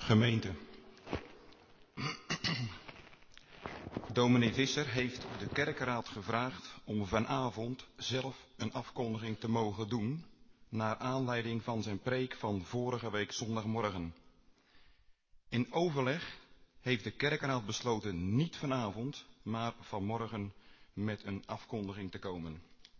Gemeente. Dominee Visser heeft de kerkenraad gevraagd om vanavond zelf een afkondiging te mogen doen, naar aanleiding van zijn preek van vorige week zondagmorgen. In overleg heeft de kerkenraad besloten niet vanavond, maar vanmorgen met een afkondiging te komen.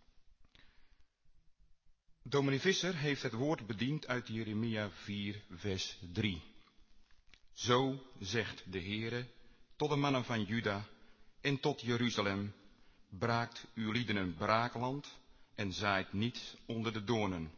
Dominee Visser heeft het woord bediend uit Jeremia 4, vers 3. Zo zegt de Heere tot de mannen van Juda en tot Jeruzalem: braakt uw lieden een braakland en zaait niet onder de doornen.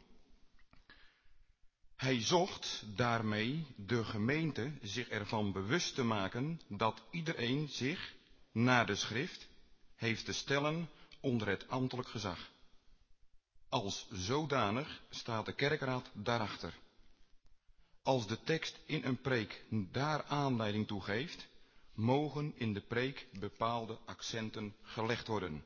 Hij zocht daarmee de gemeente zich ervan bewust te maken dat iedereen zich, naar de schrift, heeft te stellen onder het ambtelijk gezag. Als zodanig staat de kerkraad daarachter. Als de tekst in een preek daar aanleiding toe geeft, mogen in de preek bepaalde accenten gelegd worden.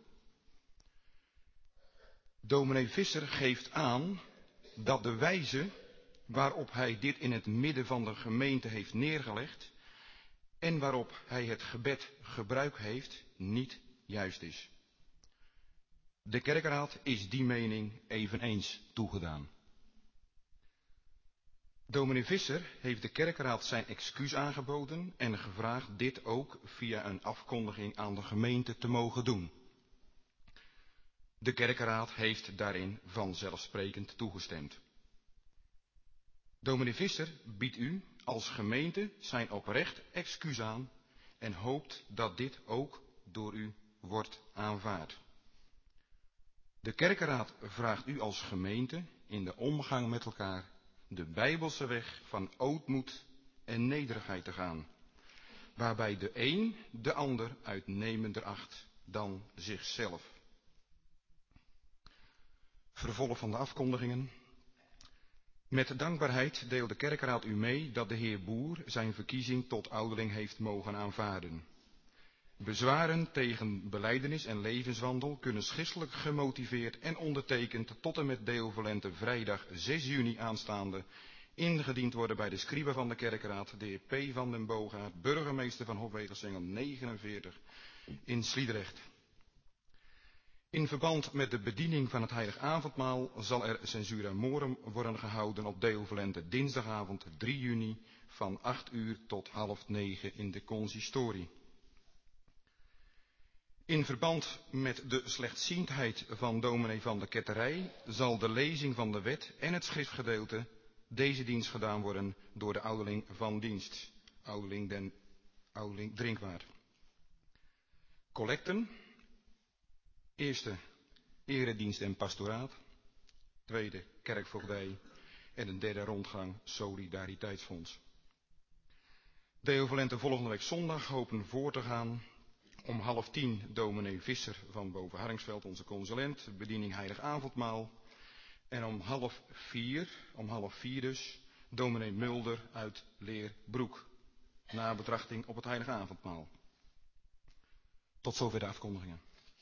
Dominee Visser geeft aan dat de wijze waarop hij dit in het midden van de gemeente heeft neergelegd en waarop hij het gebed gebruik heeft, niet juist is. De kerkraad is die mening eveneens toegedaan. Dominee Visser heeft de kerkraad zijn excuus aangeboden en gevraagd dit ook via een afkondiging aan de gemeente te mogen doen. De kerkraad heeft daarin vanzelfsprekend toegestemd. Dominee Visser biedt u als gemeente zijn oprecht excuus aan en hoopt dat dit ook door u wordt aanvaard. De kerkenraad vraagt u als gemeente in de omgang met elkaar de Bijbelse weg van ootmoed en nederigheid te gaan, waarbij de een de ander uitnemender acht dan zichzelf. Vervolg van de afkondigingen. Met dankbaarheid deelt de kerkenraad u mee dat de heer Boer zijn verkiezing tot ouderling heeft mogen aanvaarden. Bezwaren tegen belijdenis en levenswandel kunnen schriftelijk gemotiveerd en ondertekend tot en met deovalente vrijdag 6 juni aanstaande ingediend worden bij de scribe van de kerkenraad, de heer P. van den Boogaard, burgemeester van Hofwegersingel 49 in Sliedrecht. In verband met de bediening van het heilig avondmaal zal er censura morum worden gehouden op deovalente dinsdagavond 3 juni van 8 uur tot 8:30 in de consistorie. In verband met de slechtziendheid van dominee van de Ketterij zal de lezing van de wet en het schriftgedeelte deze dienst gedaan worden door de ouderling van dienst, ouderling Drinkwaard. Collecten. Eerste, eredienst en pastoraat. Tweede, kerkvoogdij. En een derde rondgang, solidariteitsfonds. Deovalente volgende week zondag hopen voor te gaan. Om 9:30 dominee Visser van Boven Harringsveld, onze consulent, bediening heilig avondmaal. En om 3:30 dus, dominee Mulder uit Leerbroek, na betrachting op het heilige avondmaal. Tot zover de afkondigingen.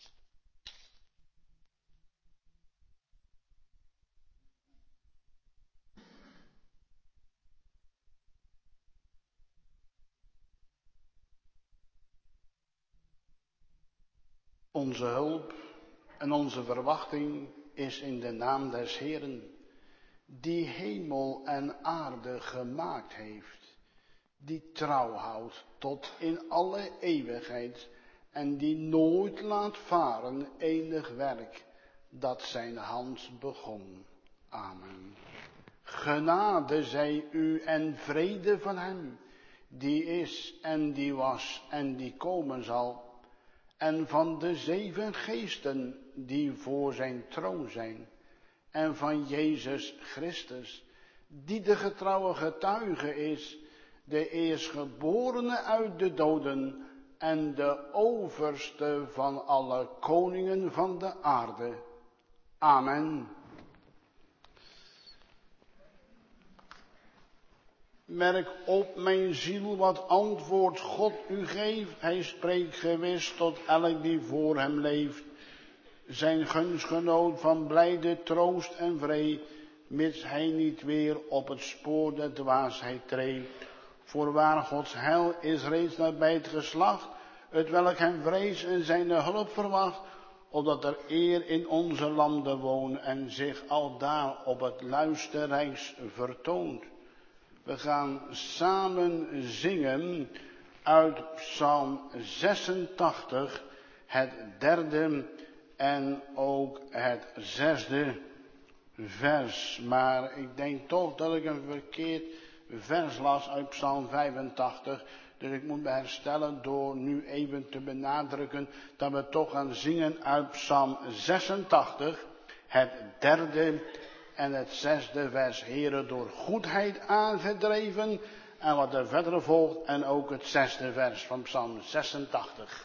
Onze hulp en onze verwachting is in de naam des Heeren, die hemel en aarde gemaakt heeft, die trouw houdt tot in alle eeuwigheid en die nooit laat varen enig werk dat zijn hand begon. Amen. Genade zij u en vrede van hem, die is en die was en die komen zal, en van de 7 geesten die voor zijn troon zijn, en van Jezus Christus, die de getrouwe getuige is, de eerstgeborene uit de doden en de overste van alle koningen van de aarde. Amen. Merk op, mijn ziel, wat antwoord God u geeft. Hij spreekt gewis tot elk die voor hem leeft. Zijn gunstgenoot van blijde troost en vree, mits hij niet weer op het spoor der dwaasheid treedt. Voorwaar, Gods heil is reeds nabij het geslacht, het welk hem vrees en zijn hulp verwacht, opdat er eer in onze landen woont en zich aldaar op het luisterrijks vertoont. We gaan samen zingen uit Psalm 86, het 3e en ook het 6e vers. Maar ik denk toch dat ik een verkeerd vers las uit Psalm 85. Dus ik moet me herstellen door nu even te benadrukken dat we toch gaan zingen uit Psalm 86, het 3e en het 6e vers. Heere, door goedheid aangedreven. En wat er verder volgt en ook het 6e vers van Psalm 86.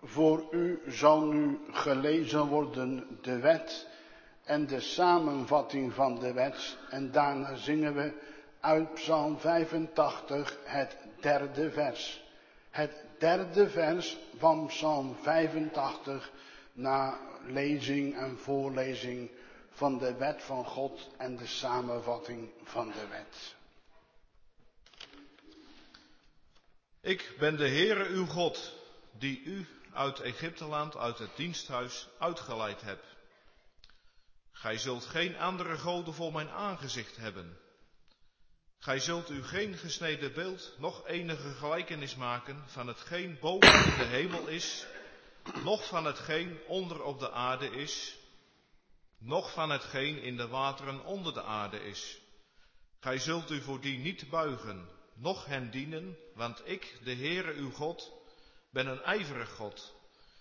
Voor u zal nu gelezen worden de wet en de samenvatting van de wet. En daarna zingen we uit Psalm 85 het derde vers. Het derde vers van Psalm 85 na lezing en voorlezing van de wet van God en de samenvatting van de wet. Ik ben de Heere uw God, die u uit Egypteland, uit het diensthuis, uitgeleid hebt. Gij zult geen andere goden voor mijn aangezicht hebben. Gij zult u geen gesneden beeld, noch enige gelijkenis maken van hetgeen boven in de hemel is, noch van hetgeen onder op de aarde is, noch van hetgeen in de wateren onder de aarde is. Gij zult u voor die niet buigen, noch hen dienen, want ik, de Heere uw God, ben een ijverig God,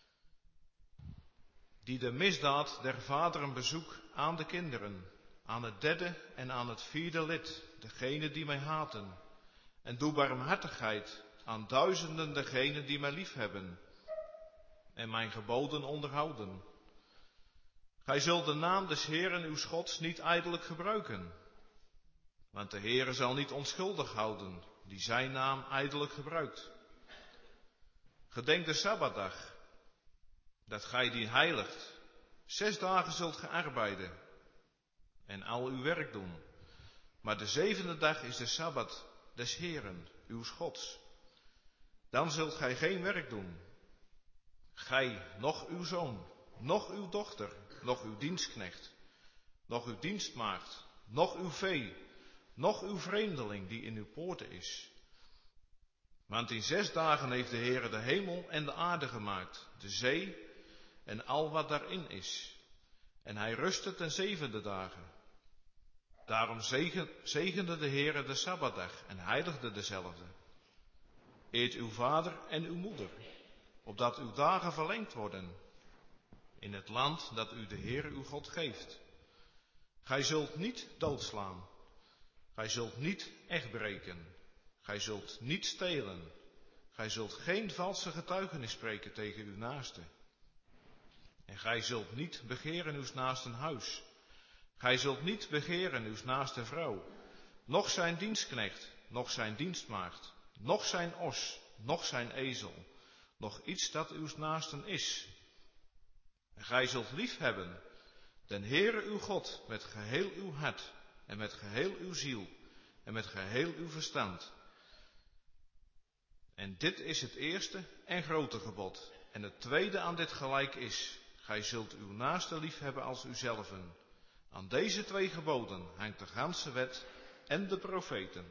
die de misdaad der vaderen bezoekt aan de kinderen, aan het derde en aan het vierde lid, degenen die mij haten, en doe barmhartigheid aan duizenden degenen die mij liefhebben en mijn geboden onderhouden. Gij zult de naam des Heeren uws Gods niet ijdelijk gebruiken, want de Heere zal niet onschuldig houden, die zijn naam ijdelijk gebruikt. Gedenk de Sabbatdag, dat gij die heiligt. 6 dagen zult ge arbeiden en al uw werk doen. Maar de 7e dag is de Sabbat des Heeren, uws Gods. Dan zult gij geen werk doen. Gij, noch uw zoon, noch uw dochter, noch uw dienstknecht, noch uw dienstmaagd, noch uw vee, noch uw vreemdeling die in uw poorten is. Want in 6 dagen heeft de Heere de hemel en de aarde gemaakt, de zee en al wat daarin is. En hij rustte ten 7e dagen. Daarom zegende de Heere de Sabbatdag en heiligde dezelfde. Eert uw vader en uw moeder, opdat uw dagen verlengd worden, in het land dat u de Heere uw God geeft. Gij zult niet doodslaan, gij zult niet echtbreken, gij zult niet stelen, gij zult geen valse getuigenis spreken tegen uw naaste. En gij zult niet begeren uws naasten huis. Gij zult niet begeren uws naaste vrouw, noch zijn dienstknecht, noch zijn dienstmaagd, noch zijn os, noch zijn ezel, noch iets dat uws naasten is. En gij zult liefhebben den Heere uw God met geheel uw hart en met geheel uw ziel en met geheel uw verstand. En dit is het eerste en grote gebod. En het tweede aan dit gelijk is: gij zult uw naaste liefhebben als uzelven. Aan deze 2 geboden hangt de ganse wet en de profeten.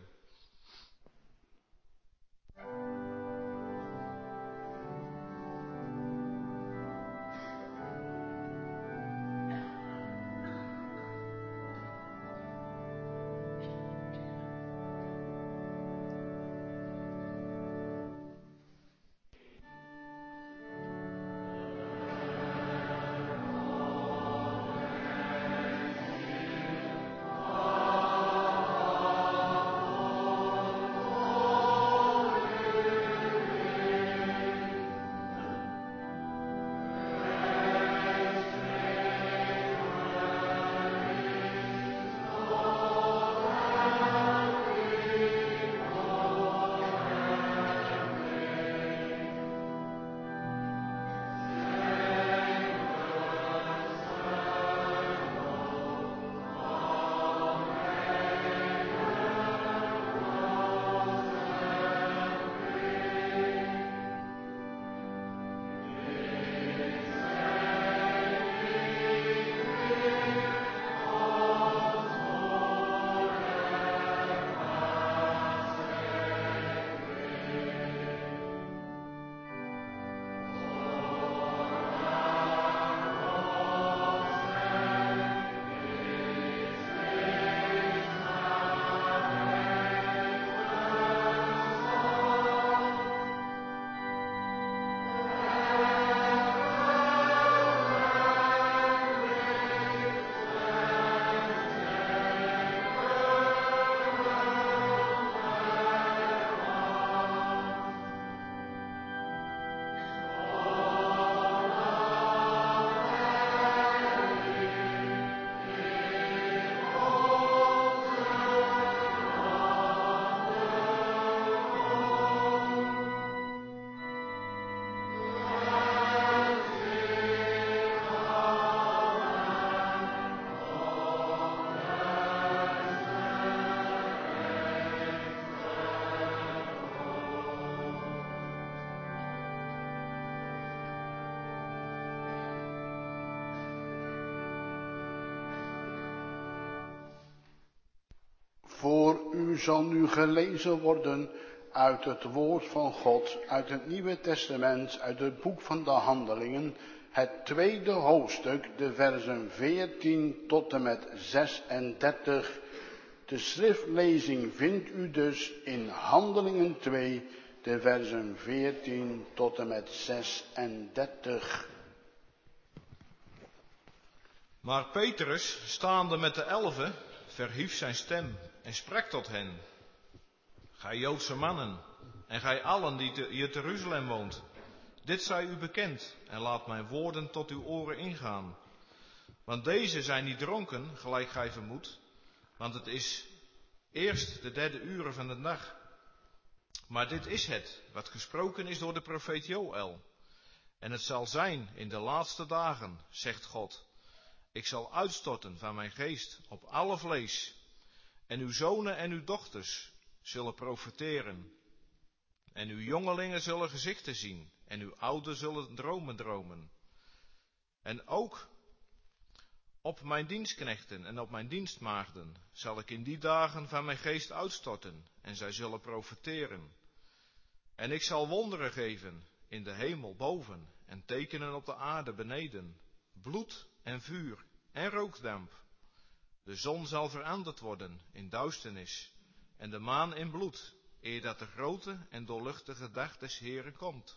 Voor u zal nu gelezen worden uit het woord van God, uit het Nieuwe Testament, uit het boek van de Handelingen, het tweede hoofdstuk, de versen 14 tot en met 36. De schriftlezing vindt u dus in Handelingen 2, de versen 14 tot en met 36. Maar Petrus, staande met de 11, verhief zijn stem en sprak tot hen. Gij Joodse mannen, en gij allen die te Jeruzalem woont, dit zij u bekend, en laat mijn woorden tot uw oren ingaan. Want deze zijn niet dronken, gelijk gij vermoedt, want het is eerst de 3e uur van de dag. Maar dit is het, wat gesproken is door de profeet Joël. En het zal zijn in de laatste dagen, zegt God, ik zal uitstorten van mijn geest op alle vlees. En uw zonen en uw dochters zullen profeteren. En uw jongelingen zullen gezichten zien. En uw ouden zullen dromen. En ook op mijn dienstknechten en op mijn dienstmaagden zal ik in die dagen van mijn geest uitstorten. En zij zullen profeteren. En ik zal wonderen geven in de hemel boven en tekenen op de aarde beneden. Bloed en vuur en rookdamp. De zon zal veranderd worden in duisternis en de maan in bloed, eer dat de grote en doorluchtige dag des Heeren komt.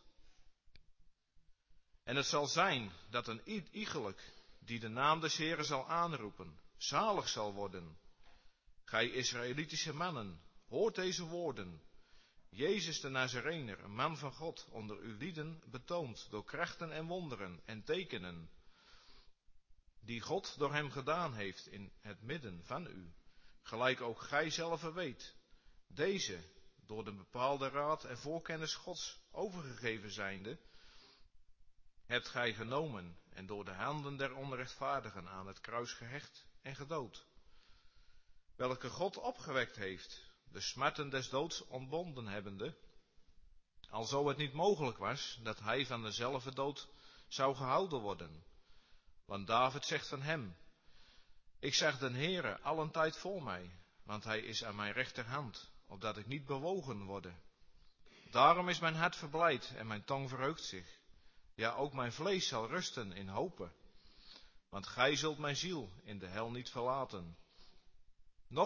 En het zal zijn dat een iegelijk die de naam des Heeren zal aanroepen, zalig zal worden. Gij Israëlitische mannen, hoort deze woorden. Jezus de Nazarener, een man van God, onder uw lieden betoond door krachten en wonderen en tekenen, die God door hem gedaan heeft in het midden van u, gelijk ook gij zelf weet. Deze, door de bepaalde raad en voorkennis Gods overgegeven zijnde, hebt gij genomen en door de handen der onrechtvaardigen aan het kruis gehecht en gedood. Welke God opgewekt heeft, de smarten des doods ontbonden hebbende, alzo het niet mogelijk was dat hij van dezelfde dood zou gehouden worden. Want David zegt van hem, ik zag den Heere allentijd voor mij, want hij is aan mijn rechterhand, opdat ik niet bewogen worde. Daarom is mijn hart verblijd en mijn tong verheugt zich. Ja, ook mijn vlees zal rusten in hope. Want gij zult mijn ziel in de hel niet verlaten. Nog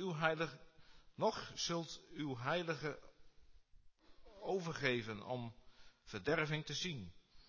zult uw heilige overgeven om verderving te zien.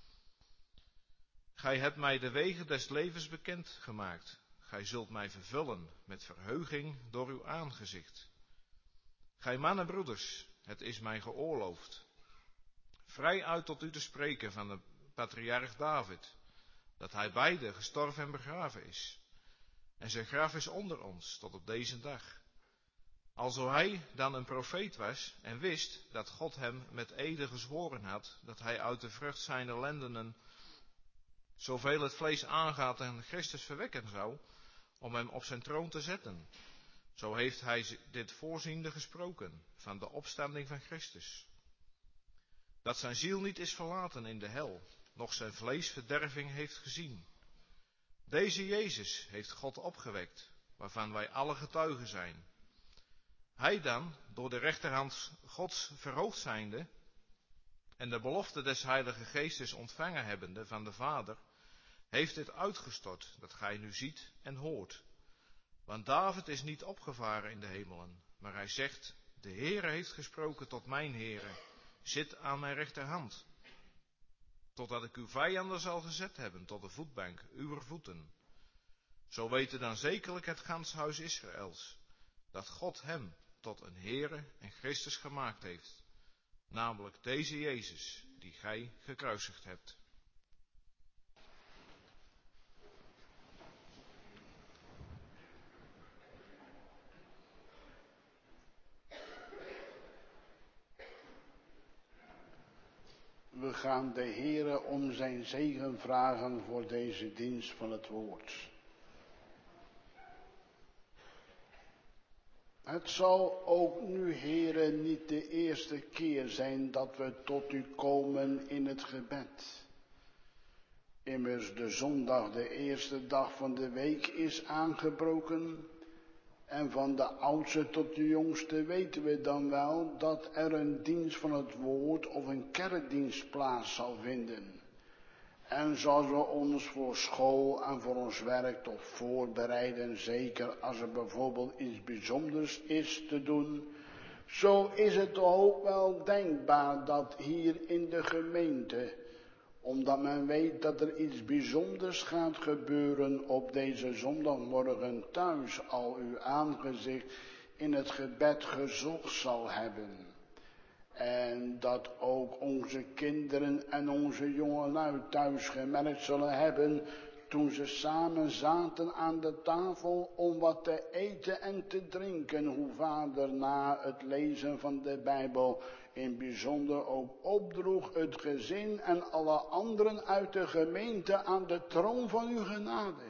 Gij hebt mij de wegen des levens bekend gemaakt. Gij zult mij vervullen met verheuging door uw aangezicht. Gij mannen broeders, het is mij geoorloofd vrij uit tot u te spreken van de patriarch David, dat hij beide gestorven en begraven is. En zijn graf is onder ons tot op deze dag. Alzo hij dan een profeet was en wist dat God hem met ede gezworen had, dat hij uit de vrucht zijner lendenen, zoveel het vlees aangaat en Christus verwekken zou, om hem op zijn troon te zetten. Zo heeft hij dit voorziende gesproken van de opstanding van Christus. Dat zijn ziel niet is verlaten in de hel, noch zijn vlees verderving heeft gezien. Deze Jezus heeft God opgewekt, waarvan wij alle getuigen zijn. Hij dan, door de rechterhand Gods verhoogd zijnde, en de belofte des Heilige Geestes ontvangen hebbende van de Vader, heeft dit uitgestort, dat gij nu ziet en hoort. Want David is niet opgevaren in de hemelen, maar hij zegt, de Heere heeft gesproken tot mijn Heere, zit aan mijn rechterhand, totdat ik uw vijanden zal gezet hebben tot de voetbank uwer voeten. Zo weten dan zekerlijk het gans huis Israëls, dat God hem tot een Heere en Christus gemaakt heeft, namelijk deze Jezus, die gij gekruisigd hebt. We gaan de Heere om zijn zegen vragen voor deze dienst van het woord. Het zal ook nu, Heere, niet de eerste keer zijn dat we tot u komen in het gebed. Immers de zondag, de eerste dag van de week, is aangebroken. En van de oudste tot de jongste weten we dan wel dat er een dienst van het woord of een kerkdienst plaats zal vinden. En zoals we ons voor school en voor ons werk toch voorbereiden, zeker als er bijvoorbeeld iets bijzonders is te doen, zo is het ook wel denkbaar dat hier in de gemeente, omdat men weet dat er iets bijzonders gaat gebeuren op deze zondagmorgen thuis, al uw aangezicht in het gebed gezocht zal hebben. En dat ook onze kinderen en onze jongelui thuis gemerkt zullen hebben, toen ze samen zaten aan de tafel om wat te eten en te drinken, hoe vader na het lezen van de Bijbel in bijzonder ook opdroeg het gezin en alle anderen uit de gemeente aan de troon van uw genade.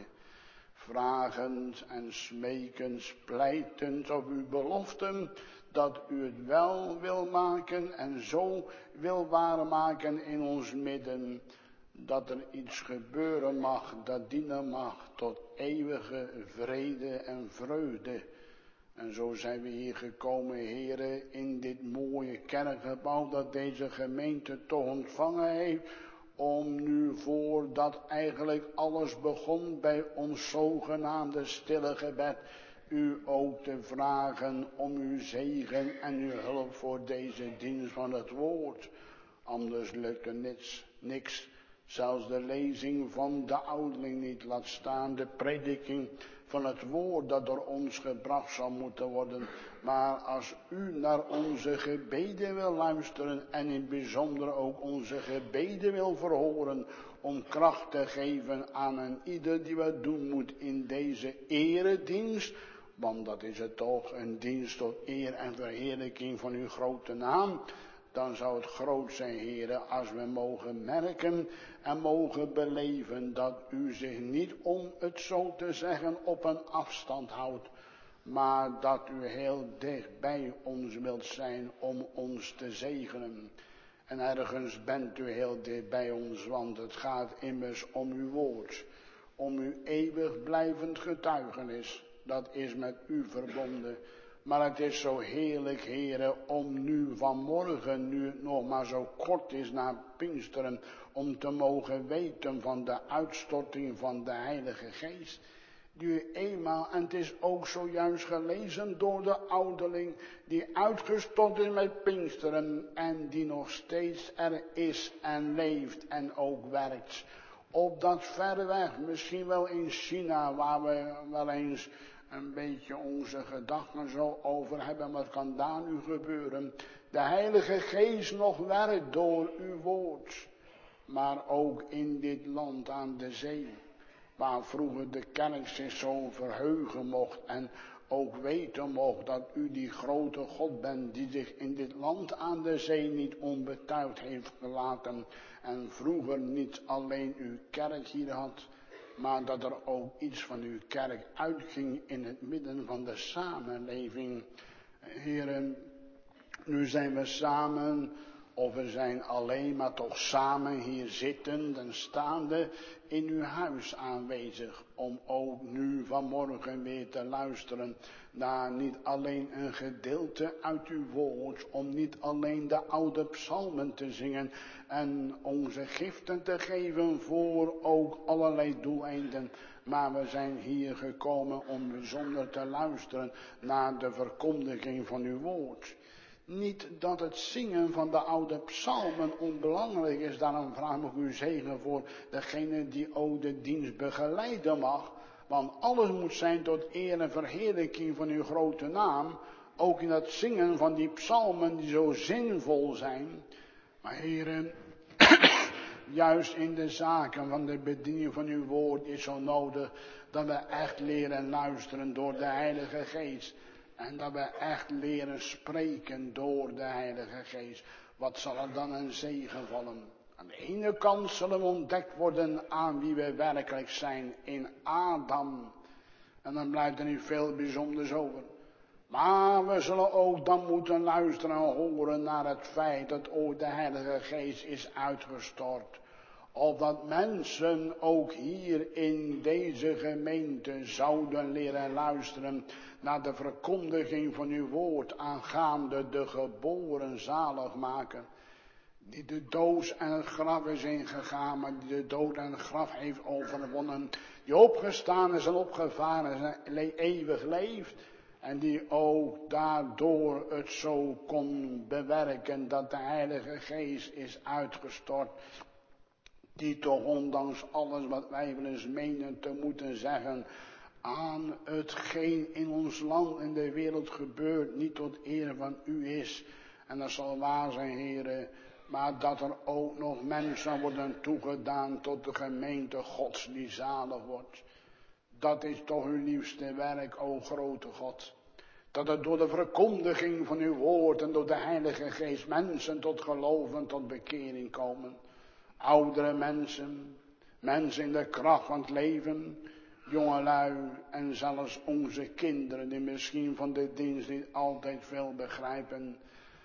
Vragend en smekend, pleitend op uw beloften, dat u het wel wil maken en zo wil waarmaken in ons midden, dat er iets gebeuren mag, dat dienen mag tot eeuwige vrede en vreugde. En zo zijn we hier gekomen, heren, in dit mooie kerkgebouw dat deze gemeente toch ontvangen heeft, om nu voordat eigenlijk alles begon bij ons zogenaamde stille gebed, u ook te vragen om uw zegen en uw hulp voor deze dienst van het woord. Anders lukt er niks. Zelfs de lezing van de ouderling niet, laat staan de prediking van het woord dat door ons gebracht zal moeten worden. Maar als u naar onze gebeden wil luisteren en in het bijzonder ook onze gebeden wil verhoren, om kracht te geven aan een ieder die wat doen moet in deze eredienst, want dat is het toch, een dienst tot eer en verheerlijking van uw grote naam. Dan zou het groot zijn, heren, als we mogen merken en mogen beleven dat u zich niet, om het zo te zeggen, op een afstand houdt, maar dat u heel dicht bij ons wilt zijn om ons te zegenen. En ergens bent u heel dicht bij ons, want het gaat immers om uw woord, om uw eeuwig blijvend getuigenis. Dat is met u verbonden. Maar het is zo heerlijk, heren, om nu vanmorgen, nu het nog maar zo kort is na Pinksteren, om te mogen weten van de uitstorting van de Heilige Geest. Die u eenmaal, en het is ook zojuist gelezen door de ouderling, die uitgestort is met Pinksteren en die nog steeds er is en leeft en ook werkt. Op dat verre weg, misschien wel in China, waar we wel eens een beetje onze gedachten zo over hebben, wat kan daar nu gebeuren? De Heilige Geest nog werkt door uw woord, maar ook in dit land aan de zee, waar vroeger de kerk zich zo verheugen mocht en ook weten mocht dat u die grote God bent die zich in dit land aan de zee niet onbetuigd heeft gelaten en vroeger niet alleen uw kerk hier had, maar dat er ook iets van uw kerk uitging in het midden van de samenleving. Heren, nu zijn we samen, of we zijn alleen, maar toch samen hier zittend en staande in uw huis aanwezig, om ook nu vanmorgen weer te luisteren naar niet alleen een gedeelte uit uw woord, om niet alleen de oude psalmen te zingen en onze giften te geven voor ook allerlei doeleinden, maar we zijn hier gekomen om bijzonder te luisteren naar de verkondiging van uw woord. Niet dat het zingen van de oude psalmen onbelangrijk is, daarom vraag ik u zegen voor degene die ook de dienst begeleiden mag. Want alles moet zijn tot eer en verheerlijking van uw grote naam. Ook in het zingen van die psalmen die zo zinvol zijn. Maar heren, juist in de zaken van de bediening van uw woord is zo nodig dat we echt leren luisteren door de Heilige Geest. En dat we echt leren spreken door de Heilige Geest. Wat zal er dan een zegen vallen? Aan de ene kant zullen we ontdekt worden aan wie we werkelijk zijn in Adam. En dan blijft er niet veel bijzonders over. Maar we zullen ook dan moeten luisteren en horen naar het feit dat ooit de Heilige Geest is uitgestort. Opdat mensen ook hier in deze gemeente zouden leren luisteren naar de verkondiging van uw woord aangaande de geboren zaligmaker. Die de dood en het graf is ingegaan, maar die de dood en het graf heeft overwonnen. Die opgestaan is en opgevaren is en eeuwig leeft. En die ook daardoor het zo kon bewerken dat de Heilige Geest is uitgestort. Die toch ondanks alles wat wij wel eens menen te moeten zeggen aan hetgeen in ons land en de wereld gebeurt niet tot eer van u is. En dat zal waar zijn, heren. Maar dat er ook nog mensen worden toegedaan tot de gemeente Gods die zalig wordt. Dat is toch uw liefste werk, o grote God. Dat er door de verkondiging van uw woord en door de Heilige Geest mensen tot geloof en tot bekering komen. Oudere mensen, mensen in de kracht van het leven, jongelui en zelfs onze kinderen die misschien van de dienst niet altijd veel begrijpen.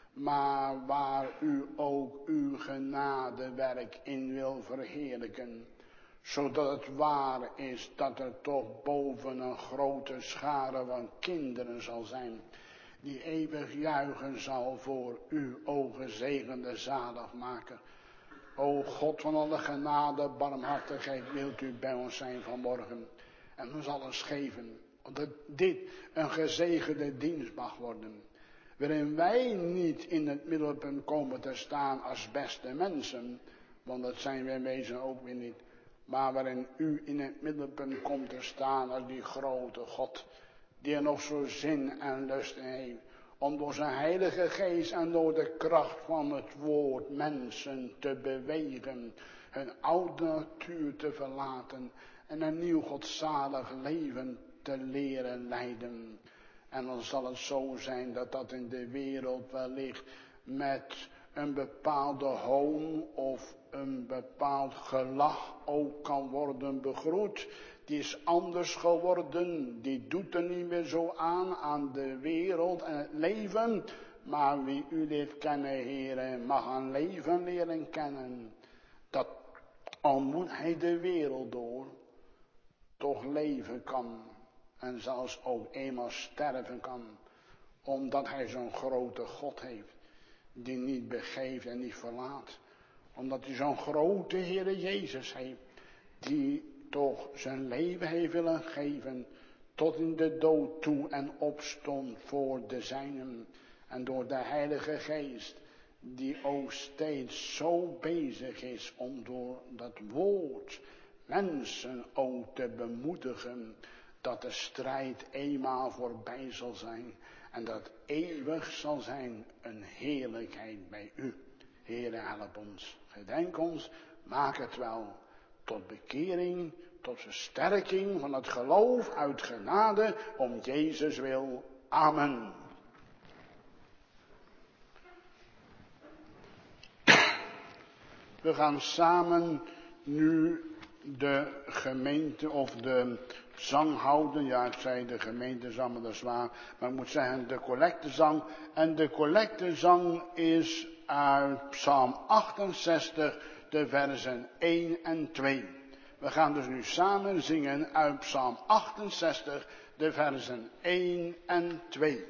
Maar waar u ook uw genadewerk in wil verheerlijken. Zodat het waar is dat er toch boven een grote schare van kinderen zal zijn. Die eeuwig juichen zal voor u, o gezegende zaligmaker. O God van alle genade, barmhartigheid, wilt u bij ons zijn vanmorgen. En ons alles geven. Omdat dit een gezegende dienst mag worden. Waarin wij niet in het middelpunt komen te staan als beste mensen. Want dat zijn wij wezen ook weer niet. Maar waarin u in het middelpunt komt te staan als die grote God. Die er nog zo zin en lust in heeft. Om door zijn Heilige Geest en door de kracht van het woord mensen te bewegen. Hun oude natuur te verlaten. En een nieuw godzalig leven te leren leiden. En dan zal het zo zijn dat dat in de wereld wellicht met een bepaalde hoon of een bepaald gelach ook kan worden begroet. Die is anders geworden, die doet er niet meer zo aan de wereld en het leven. Maar wie u leert kennen, heren, mag een leven leren kennen. Dat al moet hij de wereld door, toch leven kan. En zelfs ook eenmaal sterven kan. Omdat hij zo'n grote God heeft. Die niet begeeft en niet verlaat. Omdat hij zo'n grote Heere Jezus heeft. Die toch zijn leven heeft willen geven. Tot in de dood toe en opstond voor de zijnen. En door de Heilige Geest. Die ook steeds zo bezig is om door dat woord mensen ook te bemoedigen. Dat de strijd eenmaal voorbij zal zijn. En dat eeuwig zal zijn een heerlijkheid bij u. Heere, help ons. Gedenk ons. Maak het wel tot bekering. Tot versterking van het geloof uit genade. Om Jezus wil. Amen. We gaan samen nu de gemeente of de zang houden. Ja, ik zei de gemeentezang, maar dat is waar. Maar ik moet zeggen de collectezang. En de collectezang is uit Psalm 68, de versen 1 en 2. We gaan dus nu samen zingen uit Psalm 68, de versen 1 en 2.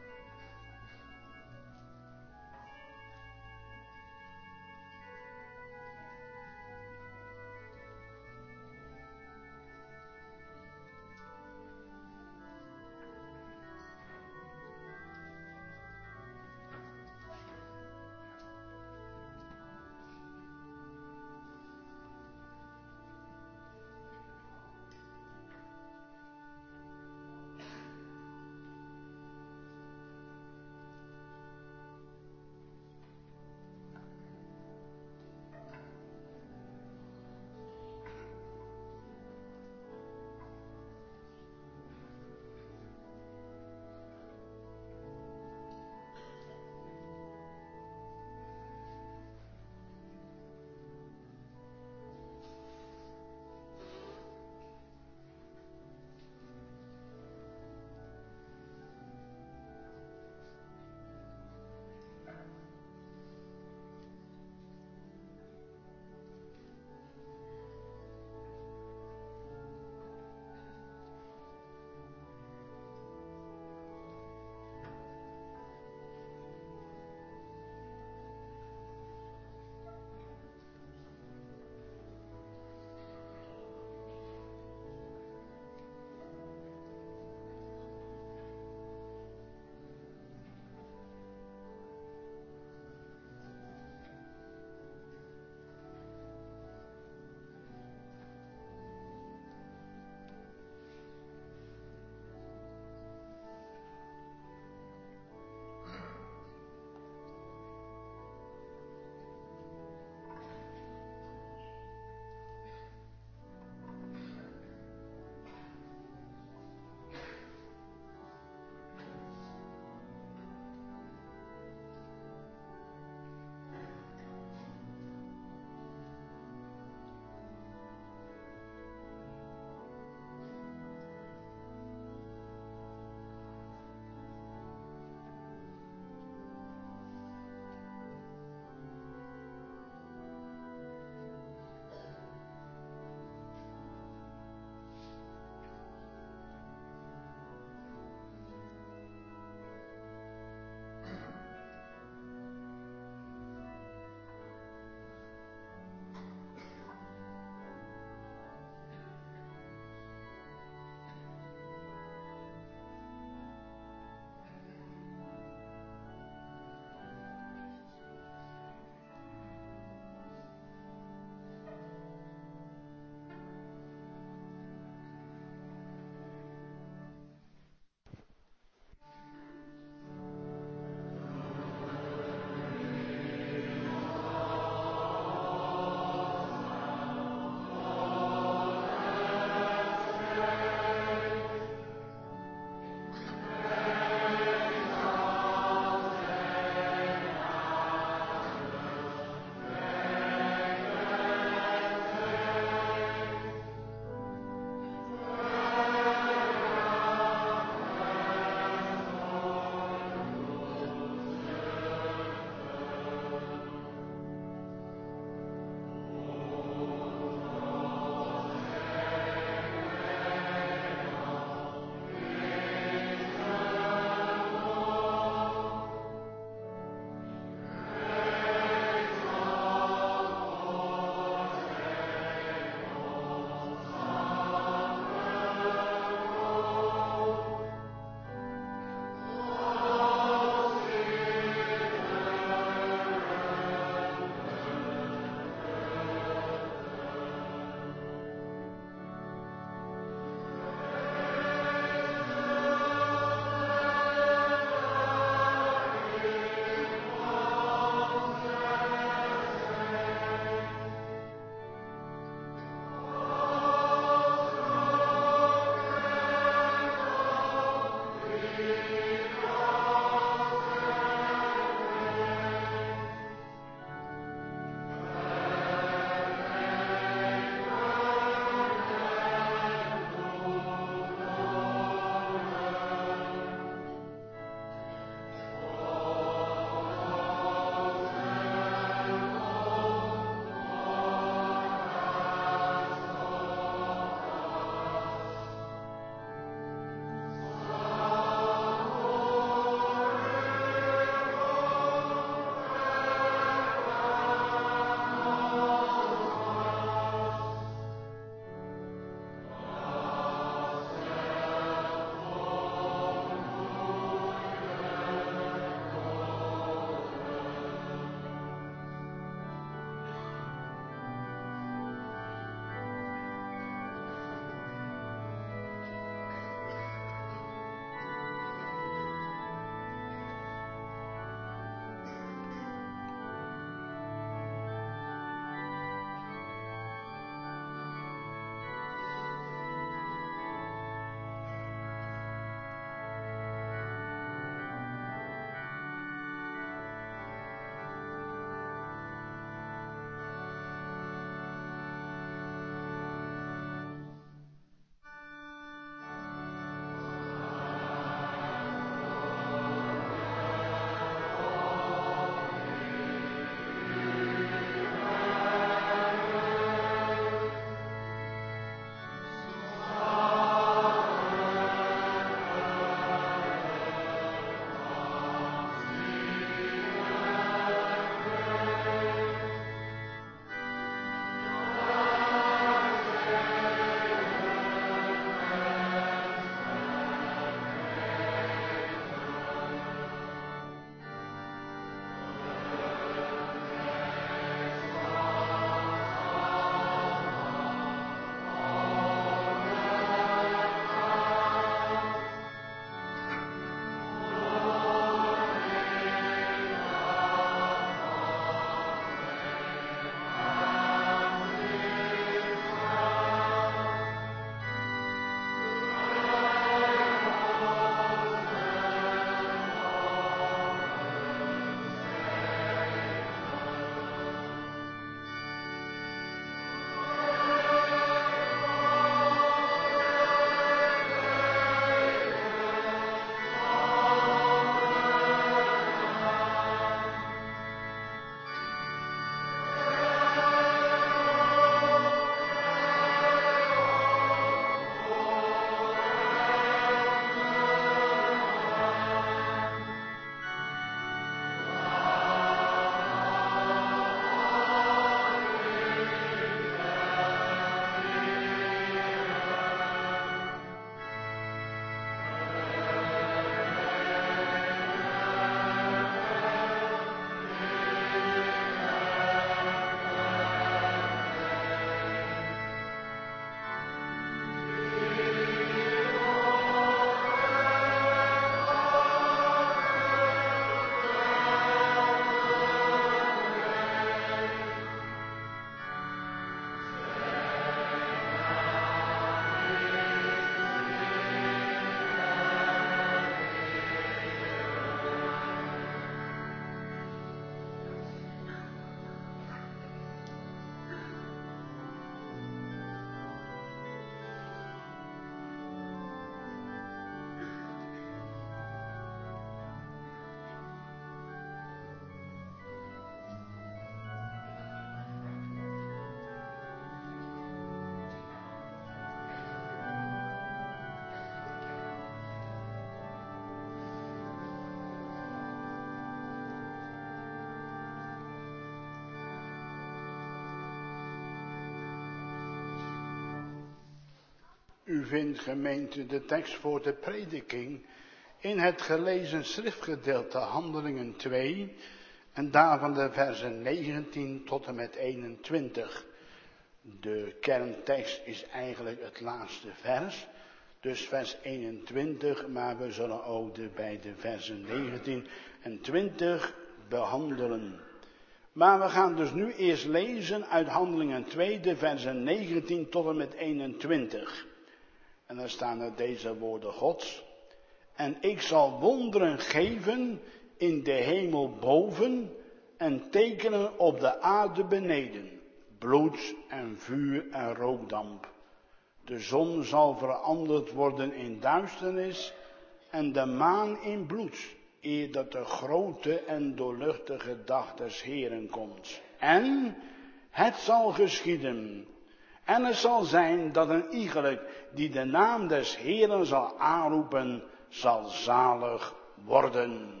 U vindt, gemeente, de tekst voor de prediking in het gelezen schriftgedeelte Handelingen 2 en daarvan de versen 19 tot en met 21. De kerntekst is eigenlijk het laatste vers, dus vers 21, maar we zullen ook de beide versen 19 en 20 behandelen. Maar we gaan dus nu eerst lezen uit Handelingen 2, de versen 19 tot en met 21. En dan staan er deze woorden Gods. En ik zal wonderen geven in de hemel boven en tekenen op de aarde beneden. Bloed en vuur en rookdamp. De zon zal veranderd worden in duisternis en de maan in bloed, eer dat de grote en doorluchtige dag des Heeren komt. En het zal geschieden. En het zal zijn dat een iegelijk die de naam des Heeren zal aanroepen, zal zalig worden.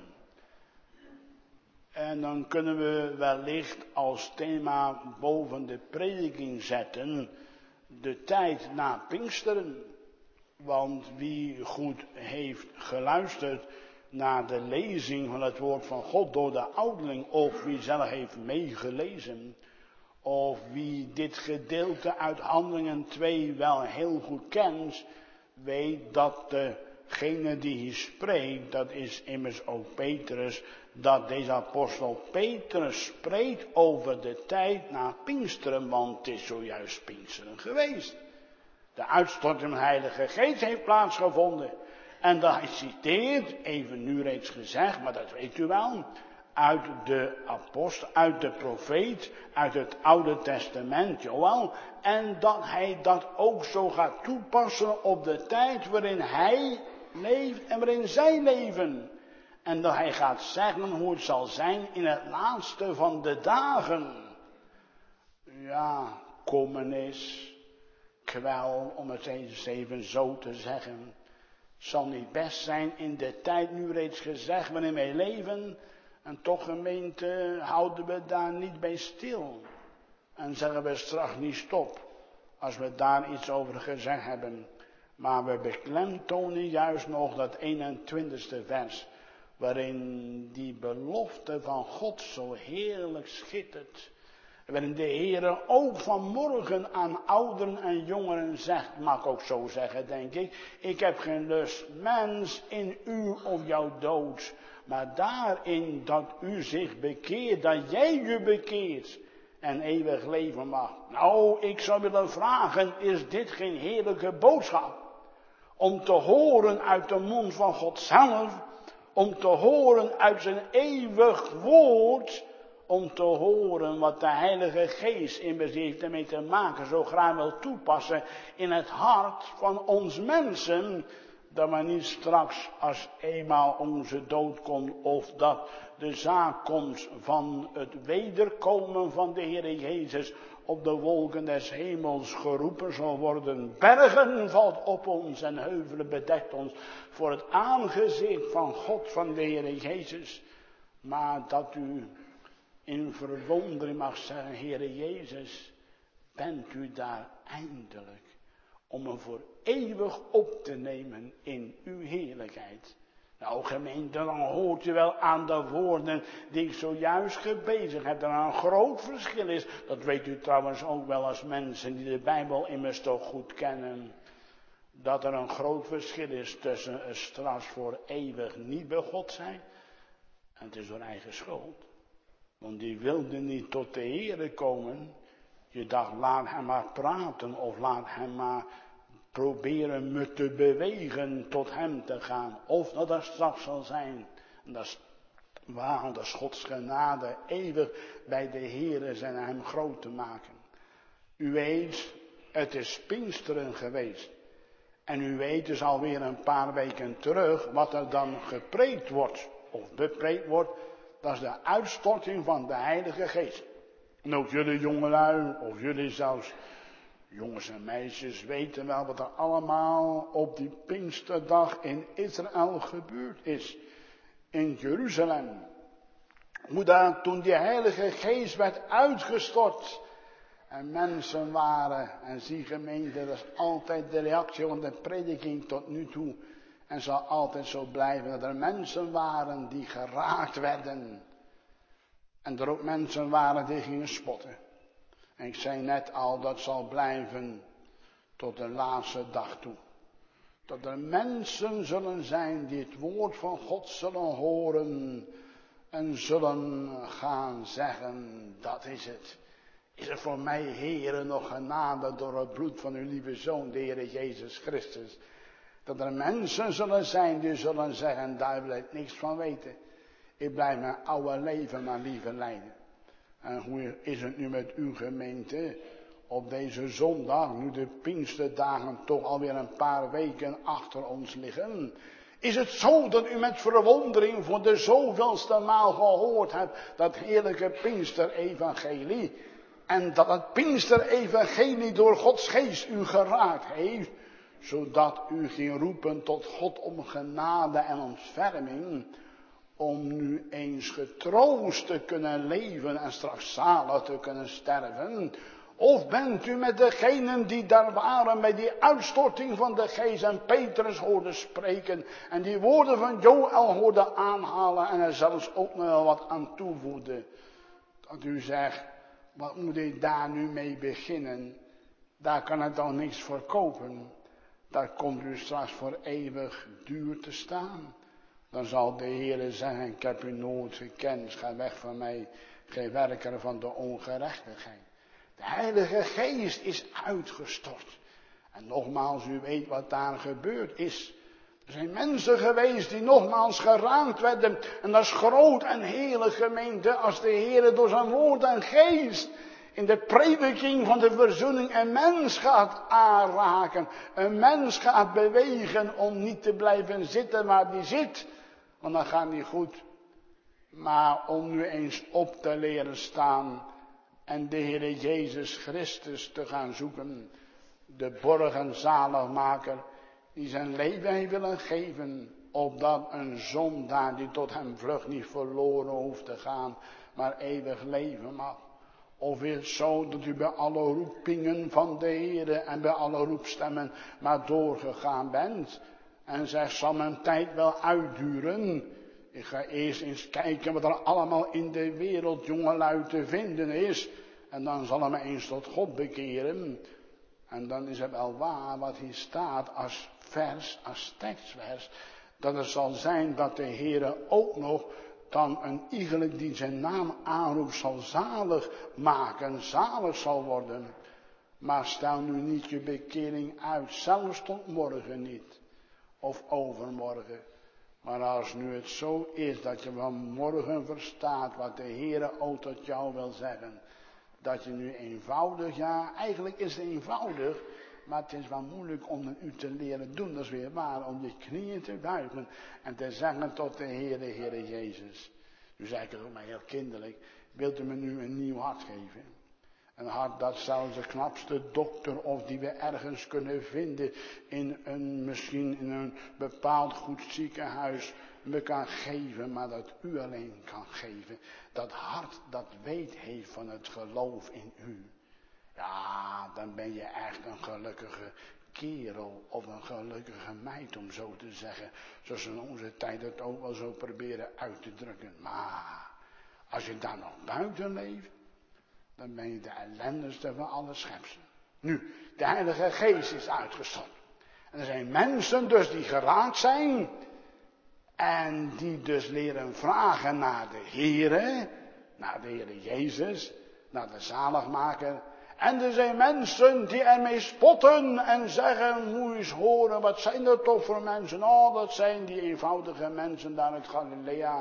En dan kunnen we wellicht als thema boven de prediking zetten de tijd na Pinksteren. Want wie goed heeft geluisterd naar de lezing van het woord van God door de ouderling, of wie zelf heeft meegelezen, of wie dit gedeelte uit Handelingen 2 wel heel goed kent, weet dat degene die hier spreekt, dat is immers ook Petrus, dat deze apostel Petrus spreekt over de tijd na Pinksteren, want het is zojuist Pinksteren geweest. De uitstorting van de Heilige Geest heeft plaatsgevonden. En dat hij citeert, even nu reeds gezegd, maar dat weet u wel, uit de apostel, uit de profeet, uit het Oude Testament, Joël. En dat hij dat ook zo gaat toepassen op de tijd waarin hij leeft en waarin zij leven. En dat hij gaat zeggen hoe het zal zijn in het laatste van de dagen. Ja, communis, kwel, om het eens even zo te zeggen. Het zal niet best zijn in de tijd nu reeds gezegd waarin wij leven. En toch, gemeente, houden we daar niet bij stil. En zeggen we straks niet stop, als we daar iets over gezegd hebben. Maar we beklemtonen juist nog dat 21ste vers, waarin die belofte van God zo heerlijk schittert. Waarin de Heer ook vanmorgen aan ouderen en jongeren zegt, mag ik ook zo zeggen, denk ik heb geen lust, mens, in u of jouw dood, maar daarin dat u zich bekeert, dat jij je bekeert en eeuwig leven mag. Nou, ik zou willen vragen, is dit geen heerlijke boodschap? Om te horen uit de mond van God zelf, om te horen uit zijn eeuwig woord, om te horen wat de Heilige Geest immers heeft ermee te maken, zo graag wil toepassen in het hart van ons mensen, dat we niet straks als eenmaal onze dood komt, of dat de zaak komt van het wederkomen van de Heer Jezus op de wolken des hemels geroepen zal worden. Bergen valt op ons en heuvelen bedekt ons voor het aangezicht van God, van de Heer Jezus. Maar dat u in verwondering mag zeggen, Heere Jezus, bent u daar eindelijk om me voor eeuwig op te nemen in uw heerlijkheid? Nou, gemeente, dan hoort u wel aan de woorden die ik zojuist gebezigd heb, dat er een groot verschil is. Dat weet u trouwens ook wel als mensen die de Bijbel immers toch goed kennen. Dat er een groot verschil is tussen een straks voor eeuwig niet bij God zijn en het is door eigen schuld. Want die wilde niet tot de Heere komen. Je dacht, laat hem maar praten of laat hem maar proberen me te bewegen tot hem te gaan. Of dat er straks zal zijn. En dat is waar, dat is Gods genade eeuwig bij de Heere zijn en hem groot te maken. U weet, het is Pinksteren geweest. En u weet dus alweer een paar weken terug wat er dan gepreekt wordt. Of bepreekt wordt. Dat is de uitstorting van de Heilige Geest. En ook jullie jongelui, of jullie zelfs, jongens en meisjes, weten wel wat er allemaal op die Pinksterdag in Israël gebeurd is. In Jeruzalem. Hoe daar toen die Heilige Geest werd uitgestort. en mensen waren, en zie gemeente, dat is altijd de reactie van de prediking tot nu toe. En zal altijd zo blijven, dat er mensen waren die geraakt werden. En er ook mensen waren die gingen spotten. En ik zei net al, dat zal blijven tot de laatste dag toe. Dat er mensen zullen zijn die het woord van God zullen horen en zullen gaan zeggen, dat is het. Is er voor mij, Heere, nog genade door het bloed van uw lieve Zoon, de Heere Jezus Christus. Dat er mensen zullen zijn die zullen zeggen, daar wil ik niks van weten. Ik blijf mijn oude leven maar liever leiden. En hoe is het nu met uw gemeente? Op deze zondag, nu de Pinksterdagen toch alweer een paar weken achter ons liggen. Is het zo dat u met verwondering voor de zoveelste maal gehoord hebt dat heerlijke Pinksterevangelie? En dat het Pinksterevangelie door Gods geest u geraakt heeft. Zodat u ging roepen tot God om genade en ontferming. Om nu eens getroost te kunnen leven en straks zalig te kunnen sterven. Of bent u met degenen die daar waren bij die uitstorting van de geest en Petrus hoorde spreken. En die woorden van Joël hoorde aanhalen en er zelfs ook nog wel wat aan toevoegde. Dat u zegt, wat moet ik daar nu mee beginnen? Daar kan het al niks voor kopen. Daar komt u straks voor eeuwig duur te staan. Dan zal de Heere zeggen, ik heb u nooit gekend, ga weg van mij, geen werker van de ongerechtigheid. De Heilige Geest is uitgestort. En nogmaals, u weet wat daar gebeurd is. Er zijn mensen geweest die nogmaals geraakt werden. En dat is groot en hele gemeente als de Heere door zijn woord en geest in de prediking van de verzoening een mens gaat aanraken. Een mens gaat bewegen om niet te blijven zitten waar die zit. Want dan gaat niet goed. Maar om nu eens op te leren staan en de Heer Jezus Christus te gaan zoeken. De borg en zaligmaker die zijn leven heeft willen geven. Opdat een zondaar die tot hem vlucht niet verloren hoeft te gaan. Maar eeuwig leven mag. Of is het zo dat u bij alle roepingen van de Heer en bij alle roepstemmen maar doorgegaan bent. En zegt, zal mijn tijd wel uitduren? Ik ga eerst eens kijken wat er allemaal in de wereld jongelui te vinden is. En dan zal hij me eens tot God bekeren. En dan is het wel waar wat hier staat als vers, als tekstvers. Dat het zal zijn dat de Heer ook nog dan een iegelijk die zijn naam aanroept zal zalig maken, zalig zal worden. Maar stel nu niet je bekering uit, zelfs tot morgen niet. Of overmorgen. Maar als nu het zo is dat je vanmorgen verstaat wat de Heere ook tot jou wil zeggen. Dat je nu eenvoudig, ja eigenlijk is het eenvoudig. Maar het is wel moeilijk om het u te leren doen. Dat is weer waar, om je knieën te buigen. En te zeggen tot de Heere Jezus. Nu zeg ik het ook maar heel kinderlijk. Wilt u me nu een nieuw hart geven? Een hart dat zelfs de knapste dokter of die we ergens kunnen vinden misschien in een bepaald goed ziekenhuis me kan geven, maar dat u alleen kan geven. Dat hart dat weet heeft van het geloof in u. Ja, dan ben je echt een gelukkige kerel of een gelukkige meid om zo te zeggen. Zoals in onze tijd het ook wel zo proberen uit te drukken. Maar als je daar nog buiten leeft, dan ben je de ellendigste van alle schepselen. Nu, de Heilige Geest is uitgestort. En er zijn mensen dus die geraakt zijn. En die dus leren vragen naar de Heere. Naar de Heere Jezus. Naar de zaligmaker. En er zijn mensen die ermee spotten en zeggen, moet je eens horen, wat zijn dat toch voor mensen? Oh, dat zijn die eenvoudige mensen daar uit Galilea.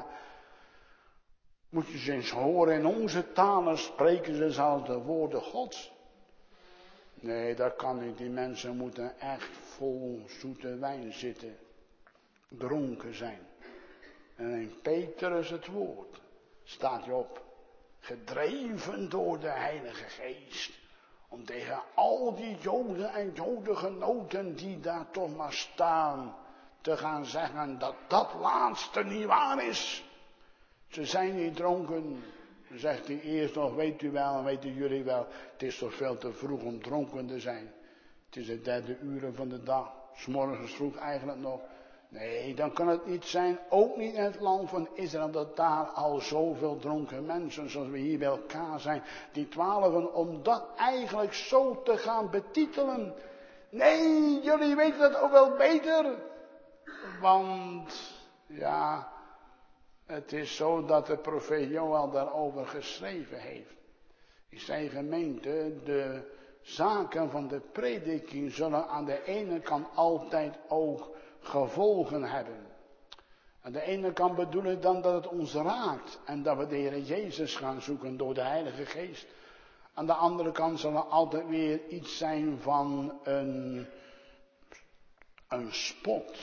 Moet je ze eens horen, in onze talen spreken ze zelfs de woorden Gods. Nee, dat kan niet. Die mensen moeten echt vol zoete wijn zitten. Dronken zijn. En in Petrus het woord staat je op. Gedreven door de Heilige Geest. Om tegen al die Joden en Jodengenoten die daar toch maar staan. Te gaan zeggen dat dat laatste niet waar is. Ze zijn niet dronken. Dan zegt hij eerst nog, weet u wel en weten jullie wel, het is toch veel te vroeg om dronken te zijn. Het is de 3e uur van de dag, 's morgens vroeg eigenlijk nog. Nee, dan kan het niet zijn, ook niet in het land van Israël, dat daar al zoveel dronken mensen, zoals we hier bij elkaar zijn, die 12, om dat eigenlijk zo te gaan betitelen. Nee, jullie weten dat ook wel beter. Want, ja, het is zo dat de profeet Joël daarover geschreven heeft. Ik zei, gemeente, de zaken van de prediking zullen aan de ene kant altijd ook gevolgen hebben. Aan de ene kant bedoel ik dan dat het ons raakt en dat we de Heer Jezus gaan zoeken door de Heilige Geest. Aan de andere kant zal er altijd weer iets zijn van een spot.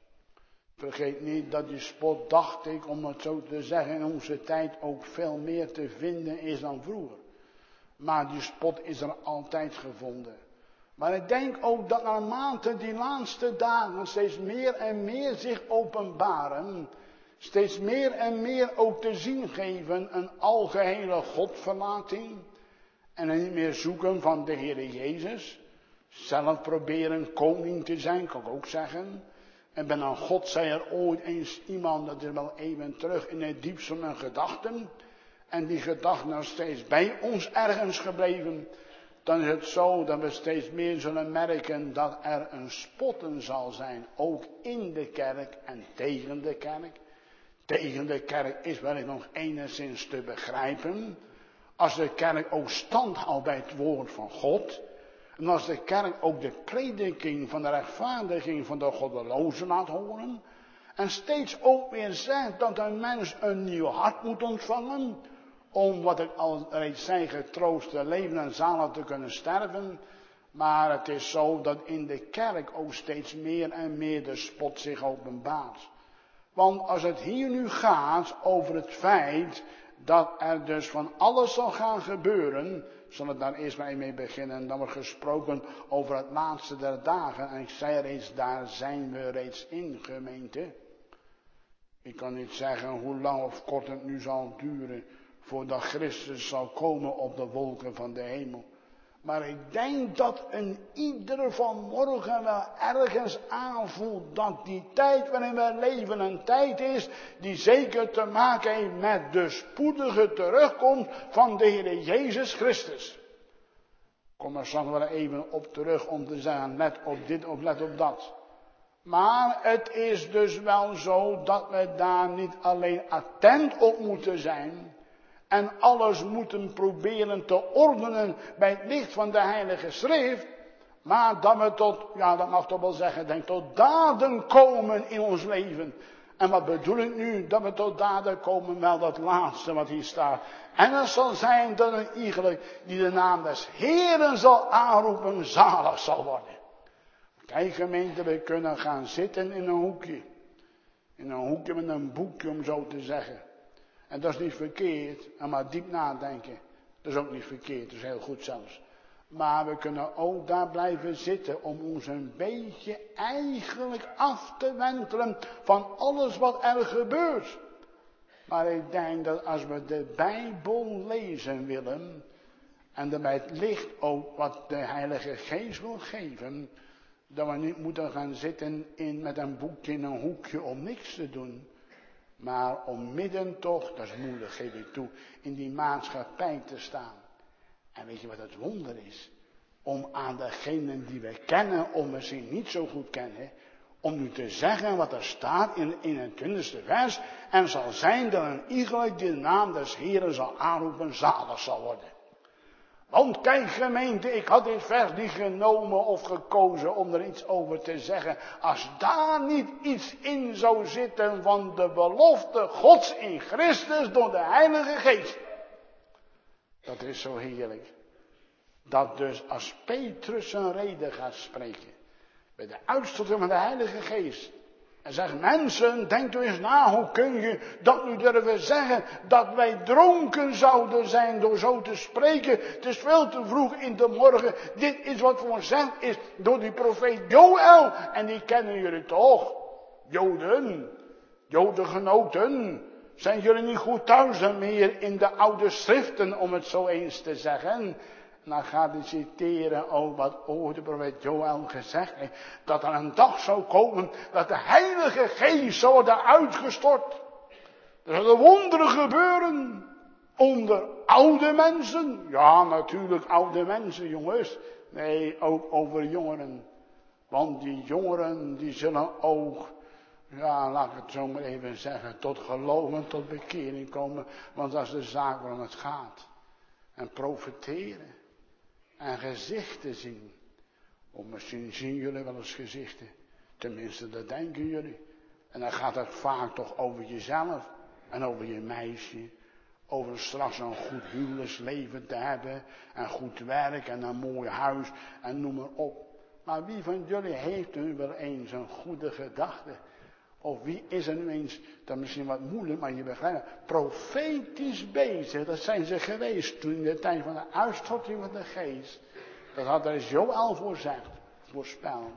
Vergeet niet dat die spot, dacht ik, om het zo te zeggen, in onze tijd ook veel meer te vinden is dan vroeger. Maar die spot is er altijd gevonden. Maar ik denk ook dat naarmate die laatste dagen steeds meer en meer zich openbaren, steeds meer en meer ook te zien geven een algehele Godverlating en een niet meer zoeken van de Heer Jezus. Zelf proberen koning te zijn, kan ik ook zeggen. En ben aan God, zei er ooit eens iemand, dat is wel even terug, in het diepst van mijn gedachten. En die gedachte nog steeds bij ons ergens gebleven. Dan is het zo dat we steeds meer zullen merken dat er een spotten zal zijn. Ook in de kerk en tegen de kerk. Tegen de kerk is wellicht nog enigszins te begrijpen. Als de kerk ook stand houdt bij het woord van God. En als de kerk ook de prediking van de rechtvaardiging van de goddelozen laat horen. En steeds ook weer zegt dat een mens een nieuw hart moet ontvangen. Om, wat ik al reeds zei, getroost te leven en zalig te kunnen sterven. Maar het is zo dat in de kerk ook steeds meer en meer de spot zich openbaart. Want als het hier nu gaat over het feit dat er dus van alles zal gaan gebeuren, zal ik daar eerst maar mee beginnen. Dan wordt gesproken over het laatste der dagen. En ik zei reeds, daar zijn we reeds in, gemeente. Ik kan niet zeggen hoe lang of kort het nu zal duren voordat Christus zal komen op de wolken van de hemel. Maar ik denk dat een ieder vanmorgen wel ergens aanvoelt dat die tijd waarin we leven een tijd is die zeker te maken heeft met de spoedige terugkomst van de Heer Jezus Christus. Ik kom er straks wel even op terug om te zeggen, let op dit of let op dat. Maar het is dus wel zo dat we daar niet alleen attent op moeten zijn en alles moeten proberen te ordenen bij het licht van de Heilige Schrift, maar dat we tot, ja dat mag toch wel zeggen, denk tot daden komen in ons leven. En wat bedoel ik nu? Dat we tot daden komen, wel dat laatste wat hier staat. En het zal zijn dat een iegelijk die de naam des Heeren zal aanroepen, zalig zal worden. Kijk gemeente, we kunnen gaan zitten in een hoekje. In een hoekje met een boekje om zo te zeggen. En dat is niet verkeerd, en maar diep nadenken. Dat is ook niet verkeerd, dat is heel goed zelfs. Maar we kunnen ook daar blijven zitten om ons een beetje eigenlijk af te wentelen van alles wat er gebeurt. Maar ik denk dat als we de Bijbel lezen willen, en daarbij het licht ook wat de Heilige Geest wil geven, dat we niet moeten gaan zitten met een boekje in een hoekje om niks te doen. Maar om midden toch, dat is moeilijk geef ik toe, in die maatschappij te staan. En weet je wat het wonder is? Om aan degenen die we kennen, of misschien niet zo goed kennen, om nu te zeggen wat er staat in het 21e vers. En zal zijn dat een iegelijk die de naam des Heeren zal aanroepen, zalig zal worden. Want kijk gemeente, ik had dit vers niet genomen of gekozen om er iets over te zeggen. Als daar niet iets in zou zitten van de belofte Gods in Christus door de Heilige Geest. Dat is zo heerlijk. Dat dus als Petrus zijn reden gaat spreken, bij de uitstorting van de Heilige Geest. En zegt, mensen, denkt u eens na, hoe kun je dat nu durven zeggen, dat wij dronken zouden zijn door zo te spreken. Het is veel te vroeg in de morgen. Dit is wat voorzegd is door die profeet Joël. En die kennen jullie toch? Jodengenoten. Zijn jullie niet goed thuis dan meer in de oude schriften, om het zo eens te zeggen? En dan gaat hij citeren over wat ooit de profeet Joël gezegd heeft. Dat er een dag zou komen dat de Heilige Geest zou worden uitgestort. Er zullen wonderen gebeuren onder oude mensen. Ja, natuurlijk oude mensen, jongens. Nee, ook over jongeren. Want die jongeren die zullen ook, ja, laat ik het zo maar even zeggen, tot geloven, tot bekering komen. Want dat is de zaak waarom het gaat. En profiteren. En gezichten zien. Of misschien zien jullie wel eens gezichten. Tenminste, dat denken jullie. En dan gaat het vaak toch over jezelf. En over je meisje. Over straks een goed huwelijksleven te hebben. En goed werk en een mooi huis. En noem maar op. Maar wie van jullie heeft nu wel eens een goede gedachte? Of wie is er nu eens, dat misschien wat moeilijk, maar je begrijpt, profetisch bezig. Dat zijn ze geweest toen in de tijd van de uitstorting van de geest. Dat had er Joël voorspeld.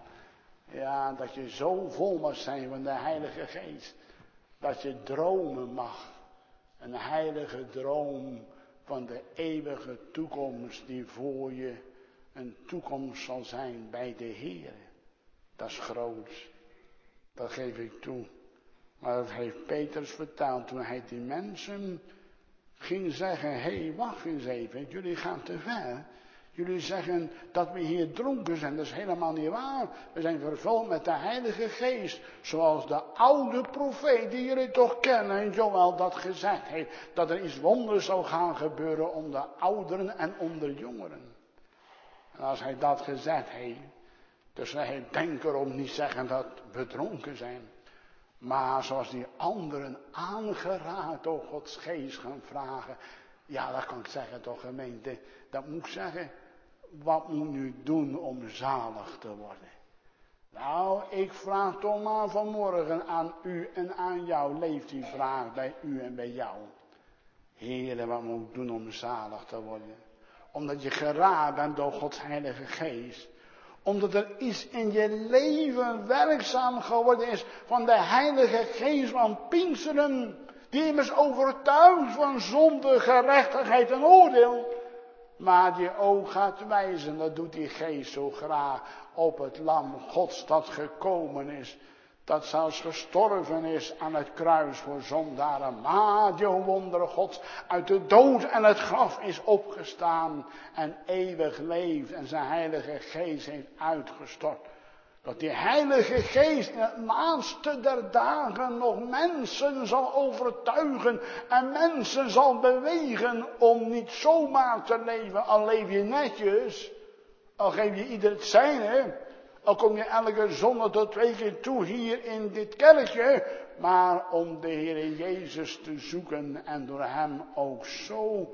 Ja, dat je zo vol mag zijn van de Heilige Geest. Dat je dromen mag. Een heilige droom van de eeuwige toekomst die voor je een toekomst zal zijn bij de Heer. Dat is groot. Dat geef ik toe. Maar dat heeft Petrus verteld toen hij die mensen ging zeggen, hé, wacht eens even, jullie gaan te ver. Jullie zeggen dat we hier dronken zijn, dat is helemaal niet waar. We zijn vervuld met de Heilige Geest, zoals de oude profeet die jullie toch kennen, Joël dat gezegd heeft, dat er iets wonders zou gaan gebeuren onder ouderen en onder jongeren. En als hij dat gezegd heeft, dus hij denkt erom niet zeggen dat we dronken zijn. Maar zoals die anderen aangeraakt door Gods geest gaan vragen. Ja, dat kan ik zeggen toch gemeente. Dat moet ik zeggen. Wat moet ik nu doen om zalig te worden? Nou, ik vraag toch maar vanmorgen aan u en aan jou. Leeft die vraag bij u en bij jou. Heere, wat moet ik doen om zalig te worden? Omdat je geraakt bent door Gods Heilige Geest. Omdat er iets in je leven werkzaam geworden is van de Heilige Geest van Pinksteren. Die immers overtuigd van zonde, gerechtigheid en oordeel. Maar die ook gaat wijzen, dat doet die Geest zo graag, op het lam Gods dat gekomen is. Dat zelfs gestorven is aan het kruis voor zondaren. Maar die wonderen Gods uit de dood en het graf is opgestaan. En eeuwig leeft en zijn Heilige Geest heeft uitgestort. Dat die Heilige Geest in het laatste der dagen nog mensen zal overtuigen. En mensen zal bewegen om niet zomaar te leven. Al leef je netjes. Al geef je ieder het zijne. Al kom je elke zondag tot 2 keer toe hier in dit kerkje. Maar om de Heer Jezus te zoeken en door hem ook zo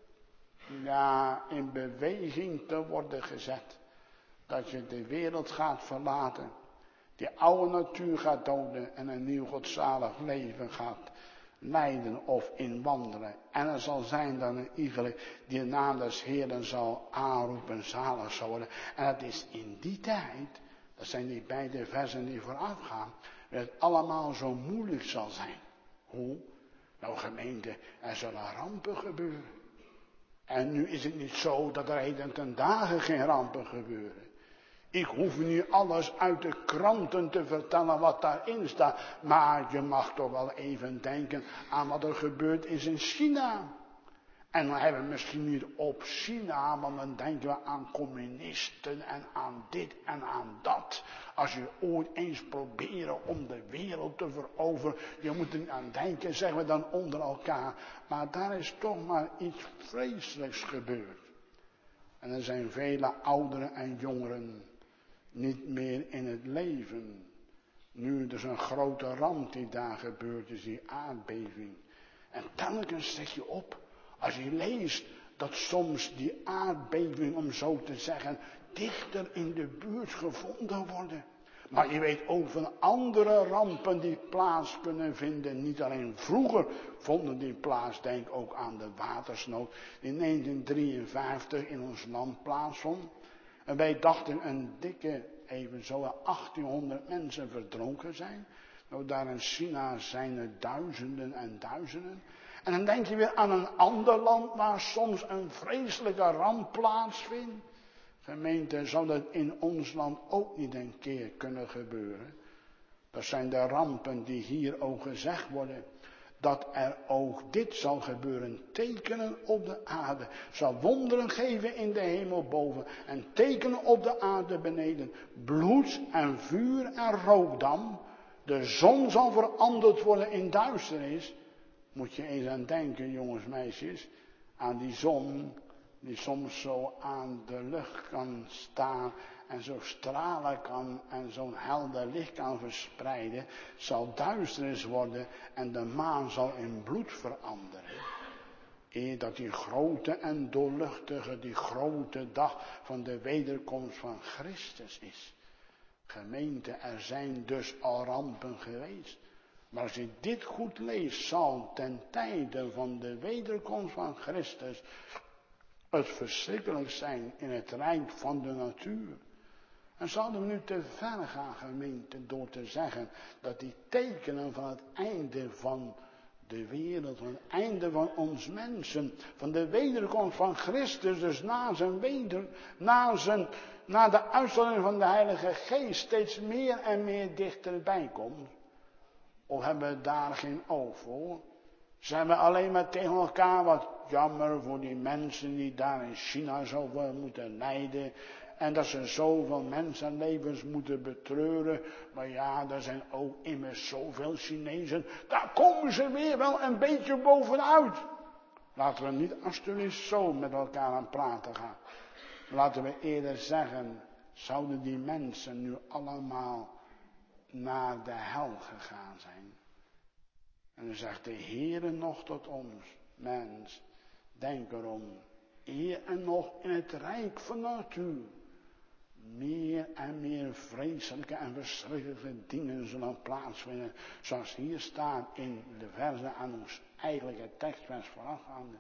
in beweging te worden gezet. Dat je de wereld gaat verlaten. Die oude natuur gaat doden en een nieuw godzalig leven gaat leiden of inwandelen. En er zal zijn dan een iegelijk die de naam des Heeren zal aanroepen, zalig zal worden. En dat is in die tijd, dat zijn die beide versen die vooraf gaan, dat het allemaal zo moeilijk zal zijn. Hoe? Nou gemeente, er zullen rampen gebeuren. En nu is het niet zo dat er heden ten dagen geen rampen gebeuren. Ik hoef nu alles uit de kranten te vertellen wat daarin staat. Maar je mag toch wel even denken aan wat er gebeurd is in China. En dan hebben we misschien niet op China, want dan denken we aan communisten en aan dit en aan dat. Als je ooit eens proberen om de wereld te veroveren, je moet er niet aan denken, zeggen we dan onder elkaar. Maar daar is toch maar iets vreselijks gebeurd. En er zijn vele ouderen en jongeren niet meer in het leven. Nu dus een grote ramp die daar gebeurd is, die aardbeving. En telkens zeg je op, als je leest dat soms die aardbeving, om zo te zeggen, dichter in de buurt gevonden worden. Maar je weet ook van andere rampen die plaats kunnen vinden. Niet alleen vroeger vonden die plaats, denk ook aan de watersnood die in 1953 in ons land plaatsvond. En wij dachten een dikke, evenzo 1800 mensen verdronken zijn. Nou, daar in China zijn er duizenden en duizenden. En dan denk je weer aan een ander land waar soms een vreselijke ramp plaatsvindt. Gemeente, zou dat in ons land ook niet een keer kunnen gebeuren? Dat zijn de rampen die hier ook gezegd worden. Dat er ook dit zal gebeuren. Tekenen op de aarde. Zal wonderen geven in de hemel boven. En tekenen op de aarde beneden. Bloed en vuur en rookdam. De zon zal veranderd worden in duisternis. Moet je eens aan denken, jongens, meisjes. Aan die zon die soms zo aan de lucht kan staan. En zo stralen kan en zo'n helder licht kan verspreiden. Zal duisternis worden en de maan zal in bloed veranderen. Eer dat die grote en doorluchtige, die grote dag van de wederkomst van Christus is. Gemeente, er zijn dus al rampen geweest. Maar als je dit goed leest, zal ten tijde van de wederkomst van Christus het verschrikkelijk zijn in het rijk van de natuur. En zouden we nu te ver gaan, gemeente, door te zeggen dat die tekenen van het einde van de wereld, van het einde van ons mensen, van de wederkomst van Christus, dus na de uitstorting van de Heilige Geest steeds meer en meer dichterbij komt? Of hebben we daar geen oog voor? Zijn we alleen maar tegen elkaar wat jammer voor die mensen die daar in China zoveel moeten lijden. En dat ze zoveel mensenlevens moeten betreuren. Maar ja, er zijn ook immers zoveel Chinezen. Daar komen ze weer wel een beetje bovenuit. Laten we niet alsjeblieft zo met elkaar aan praten gaan. Laten we eerder zeggen, zouden die mensen nu allemaal naar de hel gegaan zijn? En dan zegt de Heere nog tot ons, mens, denk erom, eer en nog in het rijk van natuur meer en meer vreselijke en verschrikkelijke dingen zullen plaatsvinden, zoals hier staat in de verzen aan ons eigenlijke tekstvers voorafgaande.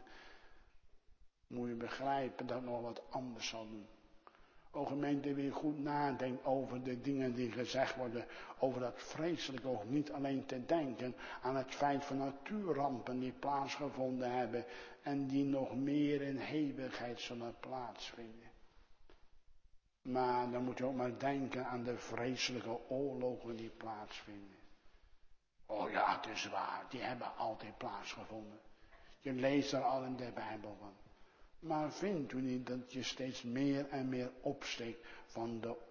Moet je begrijpen dat nog wat anders zal doen. O gemeente, wie goed nadenkt over de dingen die gezegd worden, over dat vreselijk ook niet alleen te denken aan het feit van natuurrampen die plaatsgevonden hebben en die nog meer in eeuwigheid zullen plaatsvinden. Maar dan moet je ook maar denken aan de vreselijke oorlogen die plaatsvinden. Oh ja, het is waar, die hebben altijd plaatsgevonden. Je leest er al in de Bijbel van. Maar vindt u niet dat je steeds meer en meer opsteekt van de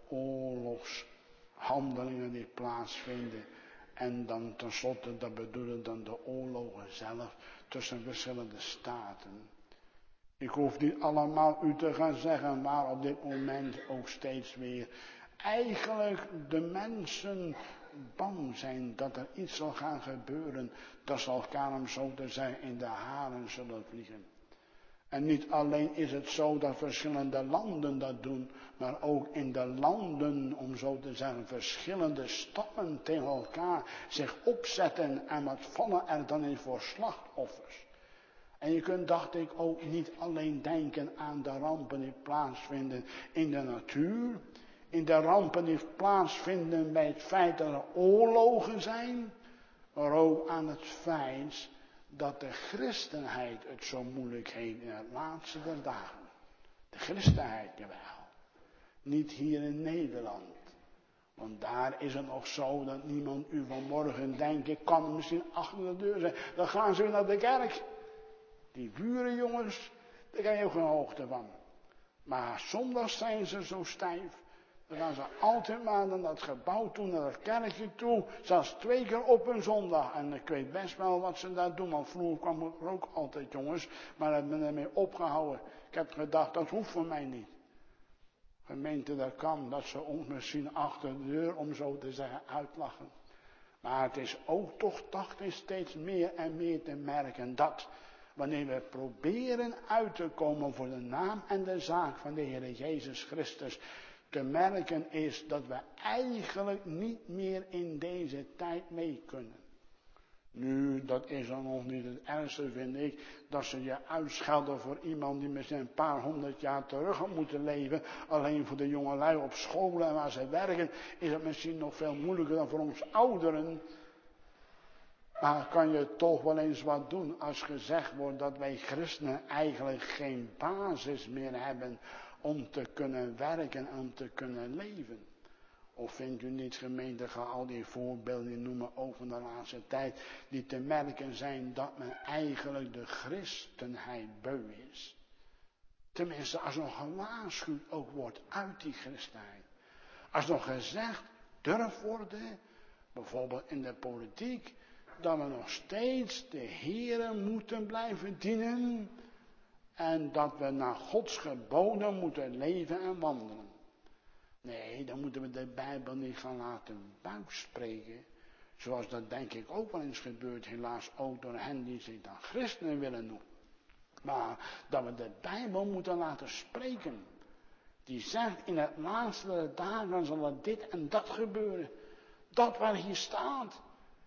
oorlogshandelingen die plaatsvinden. En dan tenslotte, dat bedoelen dan de oorlogen zelf tussen verschillende staten. Ik hoef niet allemaal u te gaan zeggen waar op dit moment ook steeds weer eigenlijk de mensen bang zijn dat er iets zal gaan gebeuren. Dat ze elkaar, om zo te zeggen, in de haren zullen vliegen. En niet alleen is het zo dat verschillende landen dat doen, maar ook in de landen, om zo te zeggen, verschillende stammen tegen elkaar zich opzetten en wat vallen er dan in voor slachtoffers. En je kunt, dacht ik, ook niet alleen denken aan de rampen die plaatsvinden in de natuur, in de rampen die plaatsvinden bij het feit dat er oorlogen zijn, maar ook aan het feit dat de christenheid het zo moeilijk heeft in het laatste der dagen. De christenheid, jawel. Niet hier in Nederland. Want daar is het nog zo dat niemand u vanmorgen denkt, ik kan misschien achter de deur zijn. Dan gaan ze weer naar de kerk. Die burenjongens, daar krijg je ook geen hoogte van. Maar zondags zijn ze zo stijf. Dan gaan ze altijd maar naar dat gebouw toe, naar dat kerkje toe. Zelfs 2 keer op een zondag. En ik weet best wel wat ze daar doen. Want vroeger kwam ik er ook altijd, jongens. Maar ik ben ermee opgehouden. Ik heb gedacht, dat hoeft voor mij niet. Gemeente, dat kan. Dat ze ons misschien achter de deur, om zo te zeggen, uitlachen. Maar het is ook toch, dacht ik, steeds meer en meer te merken dat wanneer we proberen uit te komen voor de naam en de zaak van de Heer Jezus Christus, te merken is dat we eigenlijk niet meer in deze tijd mee kunnen. Nu, dat is dan nog niet het ergste, vind ik, dat ze je uitschelden voor iemand die misschien een paar 100 jaar terug had moeten leven. Alleen voor de jongelui op scholen en waar ze werken is het misschien nog veel moeilijker dan voor ons ouderen. Maar kan je toch wel eens wat doen als gezegd wordt dat wij christenen eigenlijk geen basis meer hebben om te kunnen werken en om te kunnen leven? Of vindt u niet, gemeente, ga al die voorbeelden noemen ook van de laatste tijd, die te merken zijn dat men eigenlijk de christenheid beu is? Tenminste, als nog gewaarschuwd ook wordt uit die christenheid. Als nog gezegd durft worden, bijvoorbeeld in de politiek, dat we nog steeds de Heere moeten blijven dienen en dat we naar Gods geboden moeten leven en wandelen. Nee, dan moeten we de Bijbel niet gaan laten buikspreken. Zoals dat denk ik ook wel eens gebeurt, helaas ook door hen die zich dan christenen willen noemen. Maar dat we de Bijbel moeten laten spreken. Die zegt, in het laatste dagen zal er dit en dat gebeuren. Dat waar hier staat.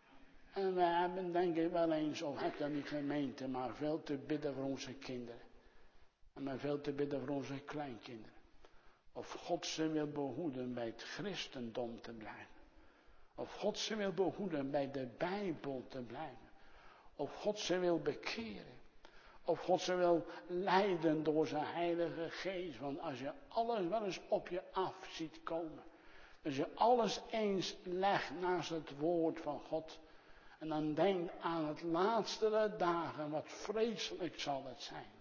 En we hebben denk ik wel eens, of heb dat niet gemeente, maar veel te bidden voor onze kinderen. En maar veel te bidden voor onze kleinkinderen. Of God ze wil behoeden bij het christendom te blijven. Of God ze wil behoeden bij de Bijbel te blijven. Of God ze wil bekeren. Of God ze wil leiden door zijn heilige geest. Want als je alles wel eens op je af ziet komen. Als je alles eens legt naast het woord van God. En dan denk aan het laatste dagen, wat vreselijk zal het zijn.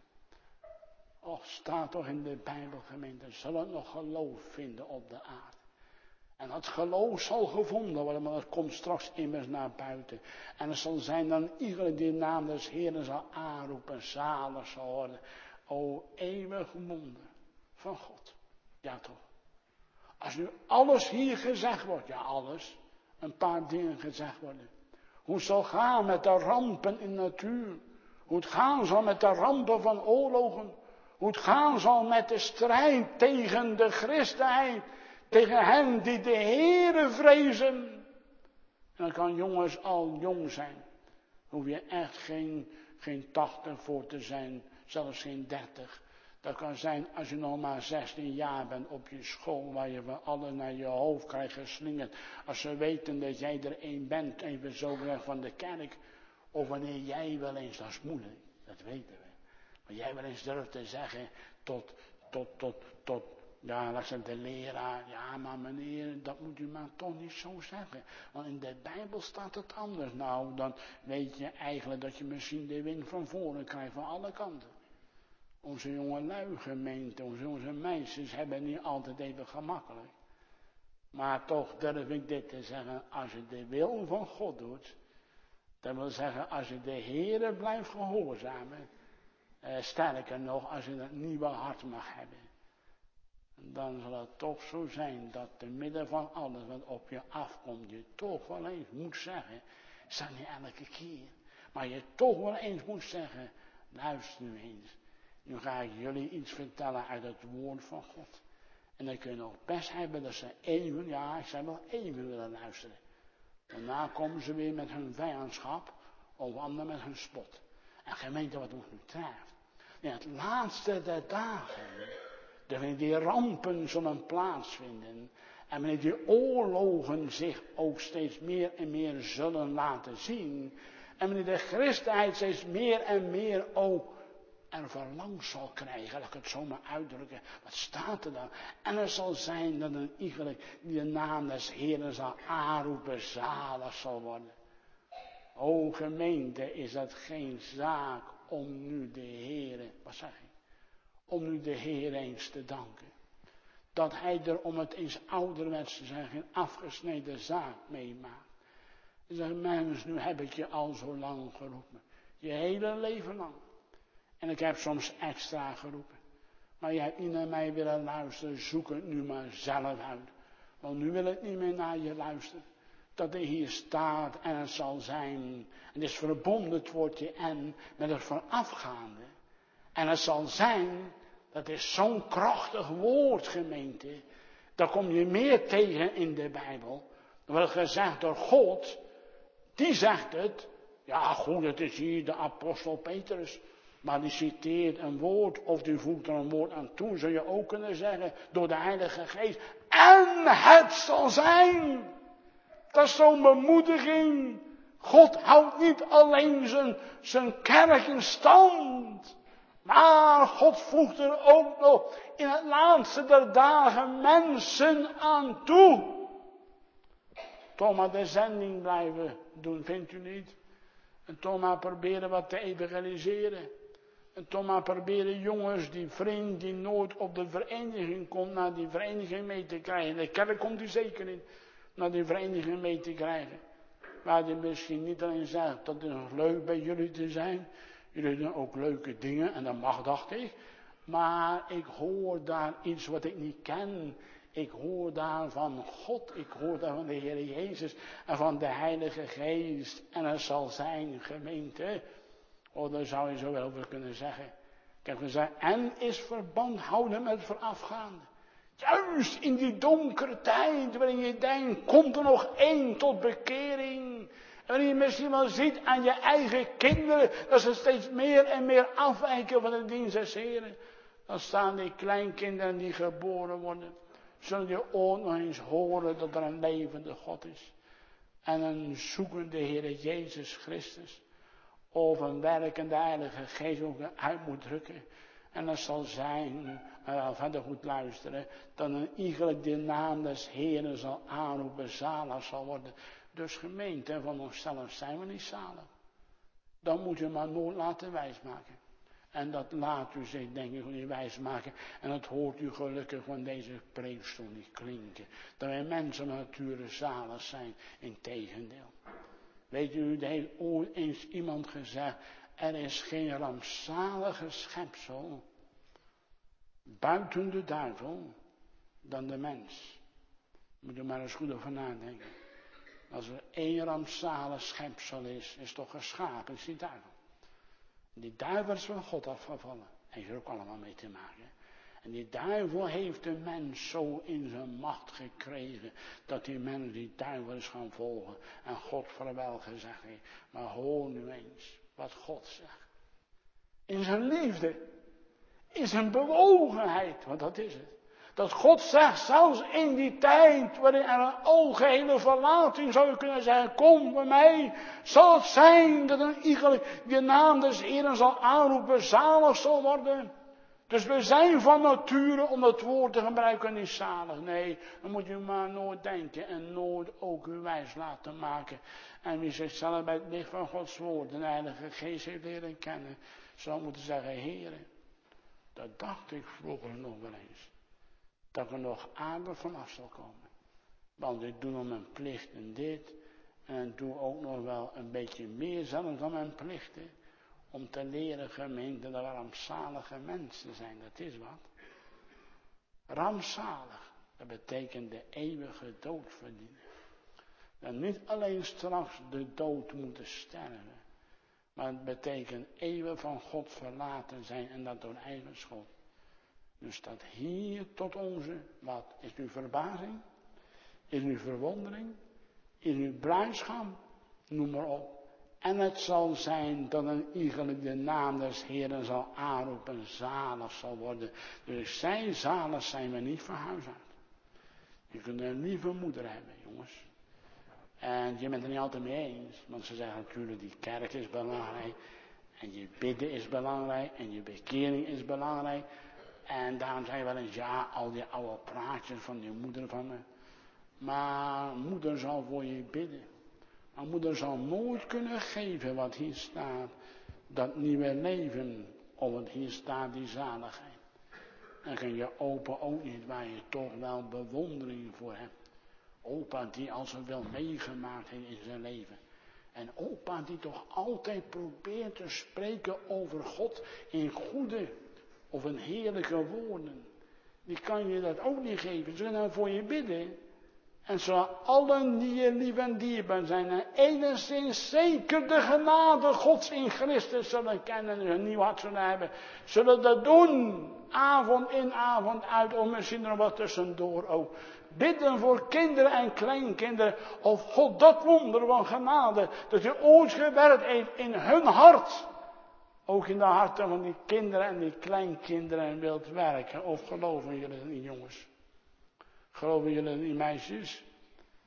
Och, staat toch in de Bijbelgemeente, zal het nog geloof vinden op de aarde. En dat geloof zal gevonden worden, maar dat komt straks immers naar buiten. En het zal zijn dan iedereen die de naam des Heeren zal aanroepen, zalig zal worden. O eeuwig wonder van God. Ja toch. Als nu alles hier gezegd wordt, ja alles, een paar dingen gezegd worden. Hoe het zal gaan met de rampen in de natuur. Hoe het gaan zal met de rampen van oorlogen. Hoe het gaan zal met de strijd tegen de christenheid. Tegen hen die de Heere vrezen. En dan kan jongens al jong zijn. Hoef je echt geen 80 voor te zijn. Zelfs geen 30. Dat kan zijn als je nog maar 16 jaar bent op je school. Waar je van alles naar je hoofd krijgt geslingerd. Als ze weten dat jij er één bent. Even zo weg van de kerk. Of wanneer jij wel eens, dat is moeilijk. Dat weten we. Maar jij wel eens durft te zeggen tot ja, dat is de leraar. Ja, maar meneer, dat moet u maar toch niet zo zeggen. Want in de Bijbel staat het anders. Nou, dan weet je eigenlijk dat je misschien de wind van voren krijgt van alle kanten. Onze jongelui gemeente, onze meisjes hebben niet altijd even gemakkelijk. Maar toch durf ik dit te zeggen, als je de wil van God doet, dat wil zeggen als je de Heere blijft gehoorzamen, sterker nog, als je dat nieuwe hart mag hebben. Dan zal het toch zo zijn dat te midden van alles wat op je afkomt, je toch wel eens moet zeggen, is dat niet elke keer, maar je toch wel eens moet zeggen, luister nu eens, nu ga ik jullie iets vertellen uit het woord van God. En dan kun je nog best hebben dat ze even, ja, ik zei wel even willen luisteren. Daarna komen ze weer met hun vijandschap, of anderen met hun spot. En gemeente wat ons nu treft. In het laatste der dagen, wanneer die rampen zullen plaatsvinden. En wanneer die oorlogen zich ook steeds meer en meer zullen laten zien. En wanneer de christenheid steeds meer en meer ook er verlang zal krijgen. Laat ik het zo maar uitdrukken. Wat staat er dan? En er zal zijn dat een ieder die de naam des Heeren zal aanroepen, zalig zal worden. O gemeente, is dat geen zaak om nu de Heere, wat zeg ik? Om nu de Heer eens te danken. Dat hij er, om het eens ouderwets te zeggen, geen afgesneden zaak meemaakt. Hij zegt, mens, nu heb ik je al zo lang geroepen. Je hele leven lang. En ik heb soms extra geroepen. Maar je hebt niet naar mij willen luisteren, zoek het nu maar zelf uit. Want nu wil ik niet meer naar je luisteren. Dat er hier staat en het zal zijn. Het is verbonden het woordje en met het voorafgaande. En het zal zijn, dat is zo'n krachtig woord gemeente. Daar kom je meer tegen in de Bijbel. Er wordt gezegd door God, die zegt het. Ja goed, het is hier de apostel Petrus. Maar die citeert een woord of die voegt er een woord aan toe. Zou je ook kunnen zeggen door de Heilige Geest. En het zal zijn. Dat is zo'n bemoediging God houdt niet alleen zijn kerk in stand. Maar God voegt er ook nog in het laatste der dagen mensen aan toe. Toch maar de zending blijven doen, vindt u niet? En toch maar proberen wat te evangeliseren. En toch maar proberen jongens, die vriend die nooit op de vereniging komt, naar die vereniging mee te krijgen. De kerk komt die zeker niet, naar die vereniging mee te krijgen. Waar die misschien niet alleen zegt, dat het nog leuk bij jullie te zijn. Jullie doen ook leuke dingen en dat mag, dacht ik. Maar ik hoor daar iets wat ik niet ken. Ik hoor daar van God, ik hoor daar van de Heer Jezus en van de Heilige Geest. En het zal zijn gemeente. Oh, daar zou je zo wel over kunnen zeggen. Ik heb gezegd, en is verband houden met het voorafgaande. Juist in die donkere tijd, waarin je denkt, komt er nog één tot bekering. En waarin je misschien wel ziet aan je eigen kinderen, dat ze steeds meer en meer afwijken van de dienst des Heren. Dan staan die kleinkinderen die geboren worden. Zullen je ooit nog eens horen dat er een levende God is. En een zoekende Heer Jezus Christus. Of een werkende Heilige Geest ook uit moet drukken. En dat zal zijn, verder goed luisteren, dat een iegelijk de naam des Heeren zal aanroepen, zalig zal worden. Dus gemeente, van onszelf zijn we niet zalig. Dan moet je maar nooit laten wijsmaken. En dat laat u zich denk ik niet wijsmaken. En dat hoort u gelukkig van deze preekstoel niet klinken. Dat wij mensen van nature zalig zijn, integendeel. Weet u, er heeft ooit eens iemand gezegd, er is geen rampzalige schepsel buiten de duivel dan de mens. Moet je maar eens goed over nadenken. Als er één rampzalig schepsel is toch geschapen, is die duivel. Die duivel is van God afgevallen. Heeft er ook allemaal mee te maken. En die duivel heeft de mens zo in zijn macht gekregen, dat die mens die duivel is gaan volgen. En God vaarwel gezegd heeft. Maar hoor nu eens wat God zegt. In zijn liefde. In zijn bewogenheid. Want dat is het. Dat God zegt, zelfs in die tijd waarin er een algehele verlating zou je kunnen zeggen, kom bij mij, zal het zijn dat een iegelijk de naam des Heeren zal aanroepen, zalig zal worden. Dus we zijn van nature, om het woord te gebruiken, niet zalig. Nee, dan moet je maar nooit denken en nooit ook u wijs laten maken. En wie zichzelf bij het licht van Gods woord, de Heilige Geest heeft leren kennen, zal moeten zeggen, Heere, dat dacht ik vroeger nog wel eens. Dat ik er nog aardig vanaf zal komen. Want ik doe nog mijn plichten dit. En ik doe ook nog wel een beetje meer zelfs dan mijn plichten. Om te leren gemeente dat we rampzalige mensen zijn. Dat is wat. Rampzalig. Dat betekent de eeuwige dood verdienen. Dat niet alleen straks de dood moeten sterven. Maar het betekent eeuwig van God verlaten zijn. En dat door eigen schuld. Dus dat hier tot onze, wat is uw verbazing? Is uw verwondering? Is uw blijdschap? Noem maar op. En het zal zijn dat een iegelijk de naam des Heeren zal aanroepen, zalig zal worden. Dus zij zalig zijn we niet van huis uit. Je kunt een lieve moeder hebben, jongens. En je bent er niet altijd mee eens. Want ze zeggen natuurlijk, die kerk is belangrijk. En je bidden is belangrijk. En je bekering is belangrijk. En daarom zei je wel eens, ja, al die oude praatjes van die moeder van me. Maar moeder zal voor je bidden. Maar moeder zal nooit kunnen geven wat hier staat. Dat nieuwe leven. Of wat hier staat, die zaligheid. En kun je opa ook niet, waar je toch wel bewondering voor hebt. Opa die al zoveel meegemaakt heeft in zijn leven. En opa die toch altijd probeert te spreken over God in goede of in heerlijke woorden. Die kan je dat ook niet geven. Ze gaan voor je bidden. En zullen allen die je lief en dierbaar zijn. En enigszins zeker de genade Gods in Christus zullen kennen. En een nieuw hart zullen hebben. Zullen dat doen. Avond in, avond uit. Of misschien nog wat tussendoor ook. Bidden voor kinderen en kleinkinderen. Of God dat wonder van genade. Dat je ooit gewerkt heeft in hun hart. Ook in de harten van die kinderen en die kleinkinderen wilt werken. Of geloven jullie dat niet, jongens? Geloven jullie dat niet, meisjes?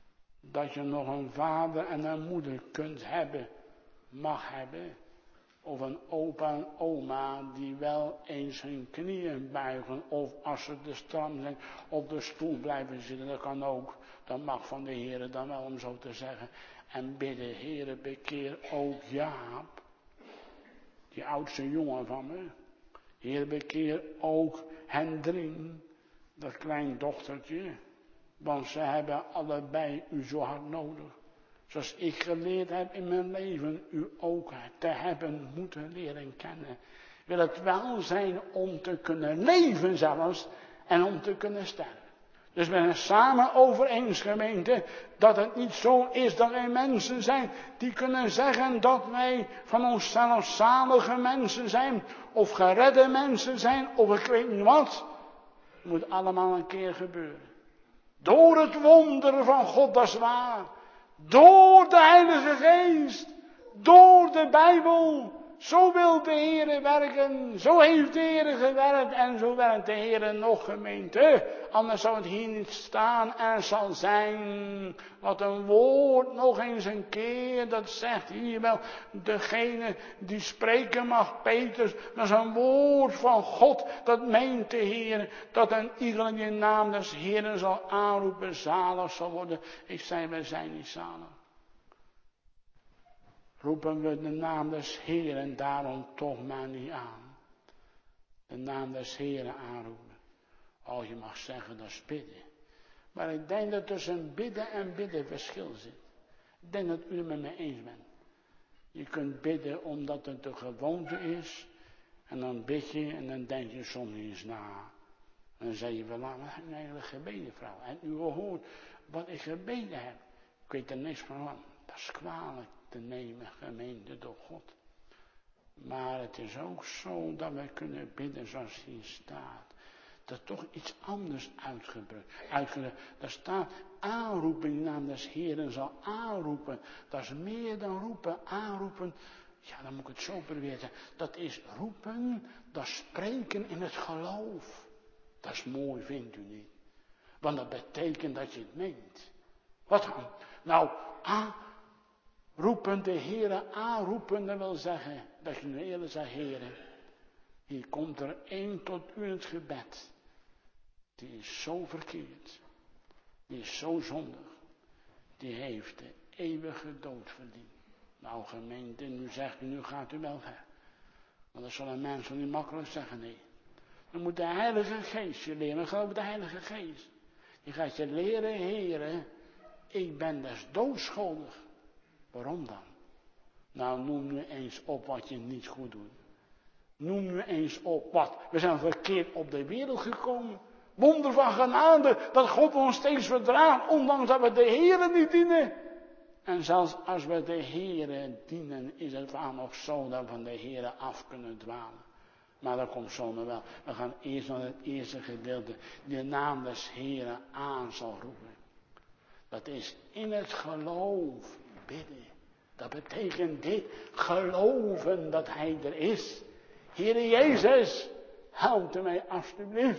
dat je nog een vader en een moeder kunt hebben, mag hebben. Of een opa en oma die wel eens hun knieën buigen. Of als ze te stram zijn op de stoel blijven zitten. Dat kan ook. Dat mag van de Heer dan wel, om zo te zeggen. En bidden, Heere, bekeer ook Jaap. Die oudste jongen van me. Heer, bekeer ook Hendrien. Dat kleindochtertje. Want ze hebben allebei u zo hard nodig. Zoals ik geleerd heb in mijn leven, u ook te hebben moeten leren kennen. Wil het wel zijn om te kunnen leven zelfs en om te kunnen sterven. Dus we zijn samen over eens, gemeente, dat het niet zo is dat wij mensen zijn die kunnen zeggen dat wij van onszelf zalige mensen zijn. Of geredde mensen zijn, of ik weet niet wat. Het moet allemaal een keer gebeuren. Door het wonder van God, dat is waar. Door de Heilige Geest. Door de Bijbel. Zo wil de Heer werken. Zo heeft de Heer gewerkt. En zo werkt de Heer nog, gemeente. Anders zou het hier niet staan en zal zijn. Wat een woord nog eens een keer. Dat zegt hier wel degene die spreken mag, Petrus. Dat is een woord van God. Dat meent de Heer. Dat een ieder in de naam des Heeren zal aanroepen. Zalig zal worden. Ik zei, wij zijn niet zalig. Roepen we de naam des Heeren daarom toch maar niet aan. De naam des Heeren aanroepen. Oh, je mag zeggen, dat is bidden. Maar ik denk dat tussen bidden en bidden verschil zit. Ik denk dat u het met me eens bent. Je kunt bidden omdat het de gewoonte is. En dan bid je en dan denk je soms eens na. En dan zeg je wel, wat heb ik eigenlijk gebeden, vrouw? En u gehoord wat ik gebeden heb. Ik weet er niks van. Dat is kwalijk te nemen, gemeente, door God. Maar het is ook zo dat wij kunnen bidden zoals hier staat. Dat is toch iets anders uitgedrukt. Daar staat aanroeping, naam des Heeren zal aanroepen. Dat is meer dan roepen, aanroepen. Ja, dan moet ik het zo proberen. Dat is roepen, dat is spreken in het geloof. Dat is mooi, vindt u niet? Want dat betekent dat je het meent. Wat dan? Nou, roepen de Heere aanroepen, dat wil zeggen dat je nu eerlijk zegt, Heere, hier komt er één tot u in het gebed. Die is zo verkeerd. Die is zo zondig. Die heeft de eeuwige dood verdiend. Nou, gemeente, nu zegt u, nu gaat u wel ver. Want dat zullen mensen niet makkelijk zeggen, nee. Dan moet de Heilige Geest je leren. Geloof de Heilige Geest. Die gaat je leren, Heere, ik ben des doodschuldig. Waarom dan? Nou, noem nu eens op wat je niet goed doet. Noem nu eens op wat. We zijn verkeerd op de wereld gekomen. Wonder van genade dat God ons steeds verdraagt, ondanks dat we de Heere niet dienen. En zelfs als we de Heere dienen, is het vaak nog zo dat we van de Heere af kunnen dwalen. Maar dat komt zomaar wel. We gaan eerst naar het eerste gedeelte. De naam des Heeren aan zal roepen. Dat is in het geloof bidden. Dat betekent dit, geloven dat Hij er is. Heere Jezus, help mij alstublieft.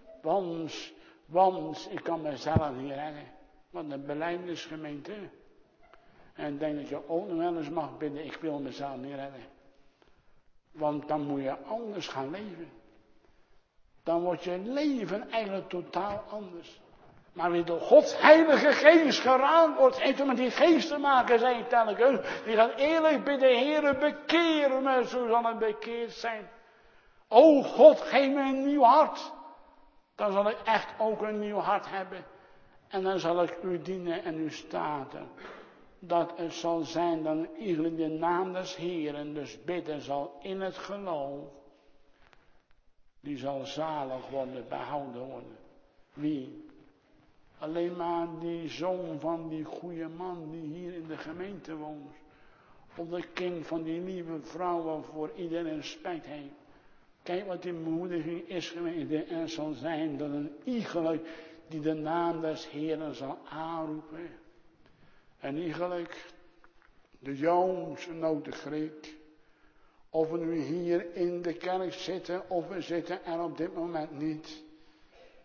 Want ik kan mezelf niet redden. Wat een belijdenisgemeente. En ik denk dat je ook nog wel eens mag bidden, ik wil mezelf niet redden. Want dan moet je anders gaan leven. Dan wordt je leven eigenlijk totaal anders. Maar wie door Gods Heilige Geest geraakt wordt, heeft er met die geest te maken, zei ik telkens. Die gaat eerlijk bidden, Heere, bekeer me, zo zal het bekeerd zijn. O God, geef me een nieuw hart. Dan zal ik echt ook een nieuw hart hebben. En dan zal ik u dienen en u staten. Dat het zal zijn dat ieder in de naam des Heeren dus bidden zal in het geloof. Die zal zalig worden, behouden worden. Wie? Alleen maar die zoon van die goede man die hier in de gemeente woont. Of de kind van die lieve vrouw waarvoor iedereen respect heeft. Kijk wat die bemoediging is geweest. En zal zijn dat een iegelijk die de naam des Heeren zal aanroepen. En iegelijk de Joons en ook de Griek. Of we nu hier in de kerk zitten of we zitten er op dit moment niet.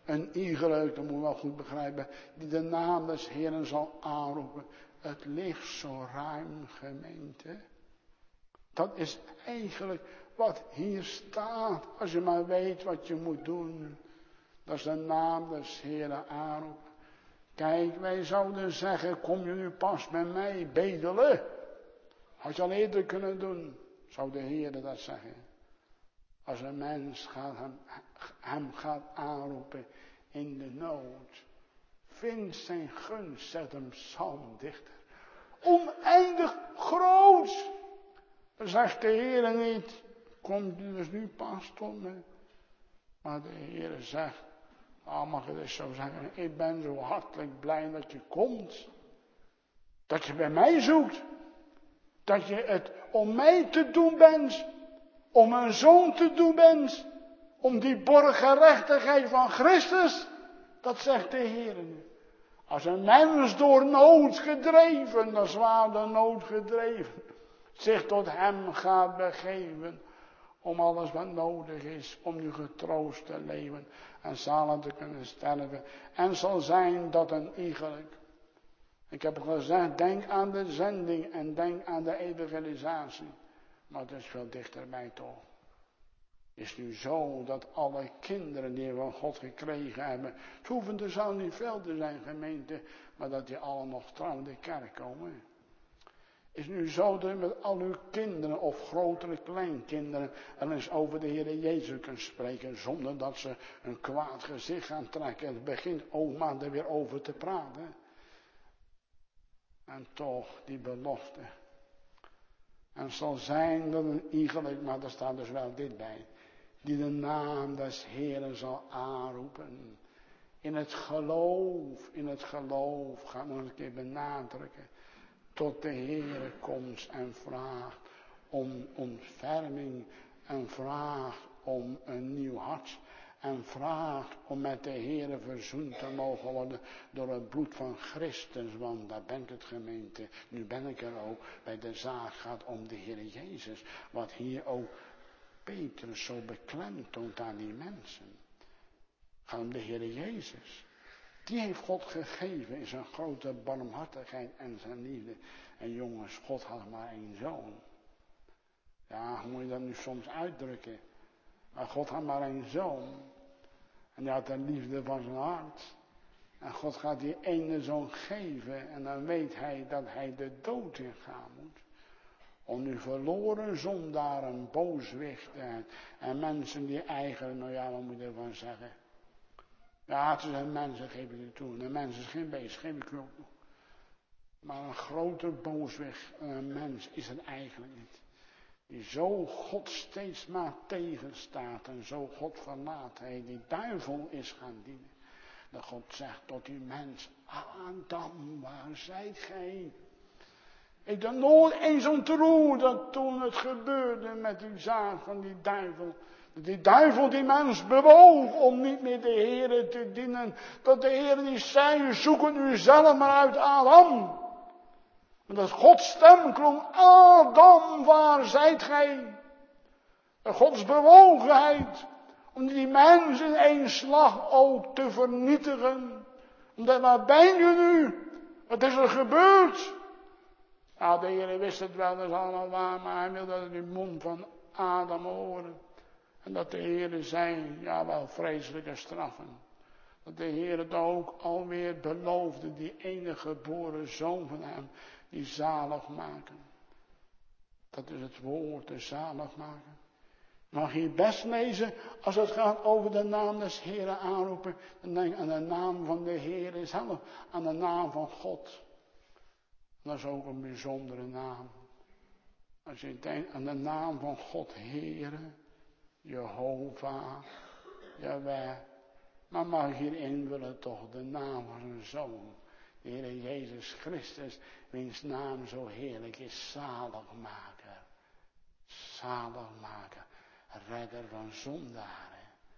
Een iegelijk, dat moet je wel goed begrijpen, die de naam des Heeren zal aanroepen. Het ligt zo ruim, gemeente. Dat is eigenlijk wat hier staat. Als je maar weet wat je moet doen. Dat is de naam des Heeren aanroepen. Kijk, wij zouden zeggen, kom je nu pas bij mij bedelen? Had je al eerder kunnen doen, zou de Heer dat zeggen. Als een mens hem gaat aanroepen in de nood. Vind zijn gunst, zegt een psalmdichter. Oneindig groot. Dan zegt de Heer niet, kom dus nu pas tot me. Maar de Heer zegt, mag ik het zo zeggen, ik ben zo hartelijk blij dat je komt. Dat je bij mij zoekt. Dat je het om mij te doen bent. Om een zoon te doen bent. Om die borgerechtigheid van Christus. Dat zegt de Heer nu. Als een mens door nood gedreven, dat is waar de nood gedreven, zich tot hem gaat begeven. Om alles wat nodig is, om nu getroost te leven en zalig te kunnen sterven. En zal zijn dat een iegelijk. Ik heb gezegd, denk aan de zending en denk aan de evangelisatie. Maar het is veel dichterbij toch. Het is nu zo dat alle kinderen die van God gekregen hebben. Het hoeven er zo niet veel te zijn, gemeente. Maar dat die allemaal nog trouw in de kerk komen. Het is nu zo dat je met al uw kinderen of grotere kleinkinderen en eens over de Heer Jezus kunt spreken. Zonder dat ze een kwaad gezicht gaan trekken. Het begint oma er weer over te praten. En toch die belofte. En het zal zijn dat een iegelijk, maar daar staat dus wel dit bij. Die de naam des Heeren zal aanroepen. In het geloof, ga nog een keer benadrukken. Tot de Heere komt en vraagt om ontferming. En vraagt om een nieuw hart. En vraagt om met de Heere verzoend te mogen worden door het bloed van Christus. Want daar bent het, gemeente. Nu ben ik er ook. Bij de zaak gaat om de Heer Jezus. Wat hier ook Petrus zo beklemtoont aan die mensen. Gaat om de Heer Jezus. Die heeft God gegeven in zijn grote barmhartigheid en zijn liefde. En jongens, God had maar één zoon. Ja, hoe moet je dat nu soms uitdrukken? Maar God had maar één zoon. En die had de liefde van zijn hart. En God gaat die ene zoon geven. En dan weet hij dat hij de dood ingaan moet. Om nu verloren zondaren, booswichten en mensen die eigenlijk, nou ja, wat moet je ervan zeggen? Ja, het is een mensen, geef ik u toe. Een mens is geen beest, geef ik u ook toe. Maar een grote booswicht, een mens is het eigenlijk niet. Die zo God steeds maar tegenstaat en zo God verlaat. Hij die duivel is gaan dienen. Dat God zegt tot die mens, Adam, waar zijt gij? Ik dacht nooit eens ontroerd dat toen het gebeurde met die zaak van die duivel. Dat die duivel die mens bewoog om niet meer de Heere te dienen. Dat de Heer niet zei, zoek het nu zelf maar uit Adam. En dat Gods stem klonk, Adam, waar zijt gij? En Gods bewogenheid om die mens in één slag ook te vernietigen. Omdat, waar ben je nu? Wat is er gebeurd? Ja, de Heer wist het wel, dat is allemaal waar, maar hij wilde dat in de mond van Adam horen. En dat de Heer zei, ja wel vreselijke straffen. Dat de Heer het ook alweer beloofde, die enige geboren zoon van hem, die zalig maken. Dat is het woord, de zalig maken. Mag je best lezen, als het gaat over de naam des Heeren aanroepen, dan denk aan de naam van de Heer zelf, aan de naam van God. Dat is ook een bijzondere naam. Als je denkt aan de naam van God, Heere, Jehovah, Jaweh. Maar mag hier invullen toch de naam van zijn zoon, de Heer Jezus Christus, wiens naam zo heerlijk is, zaligmaker. Zaligmaker, redder van zondaren.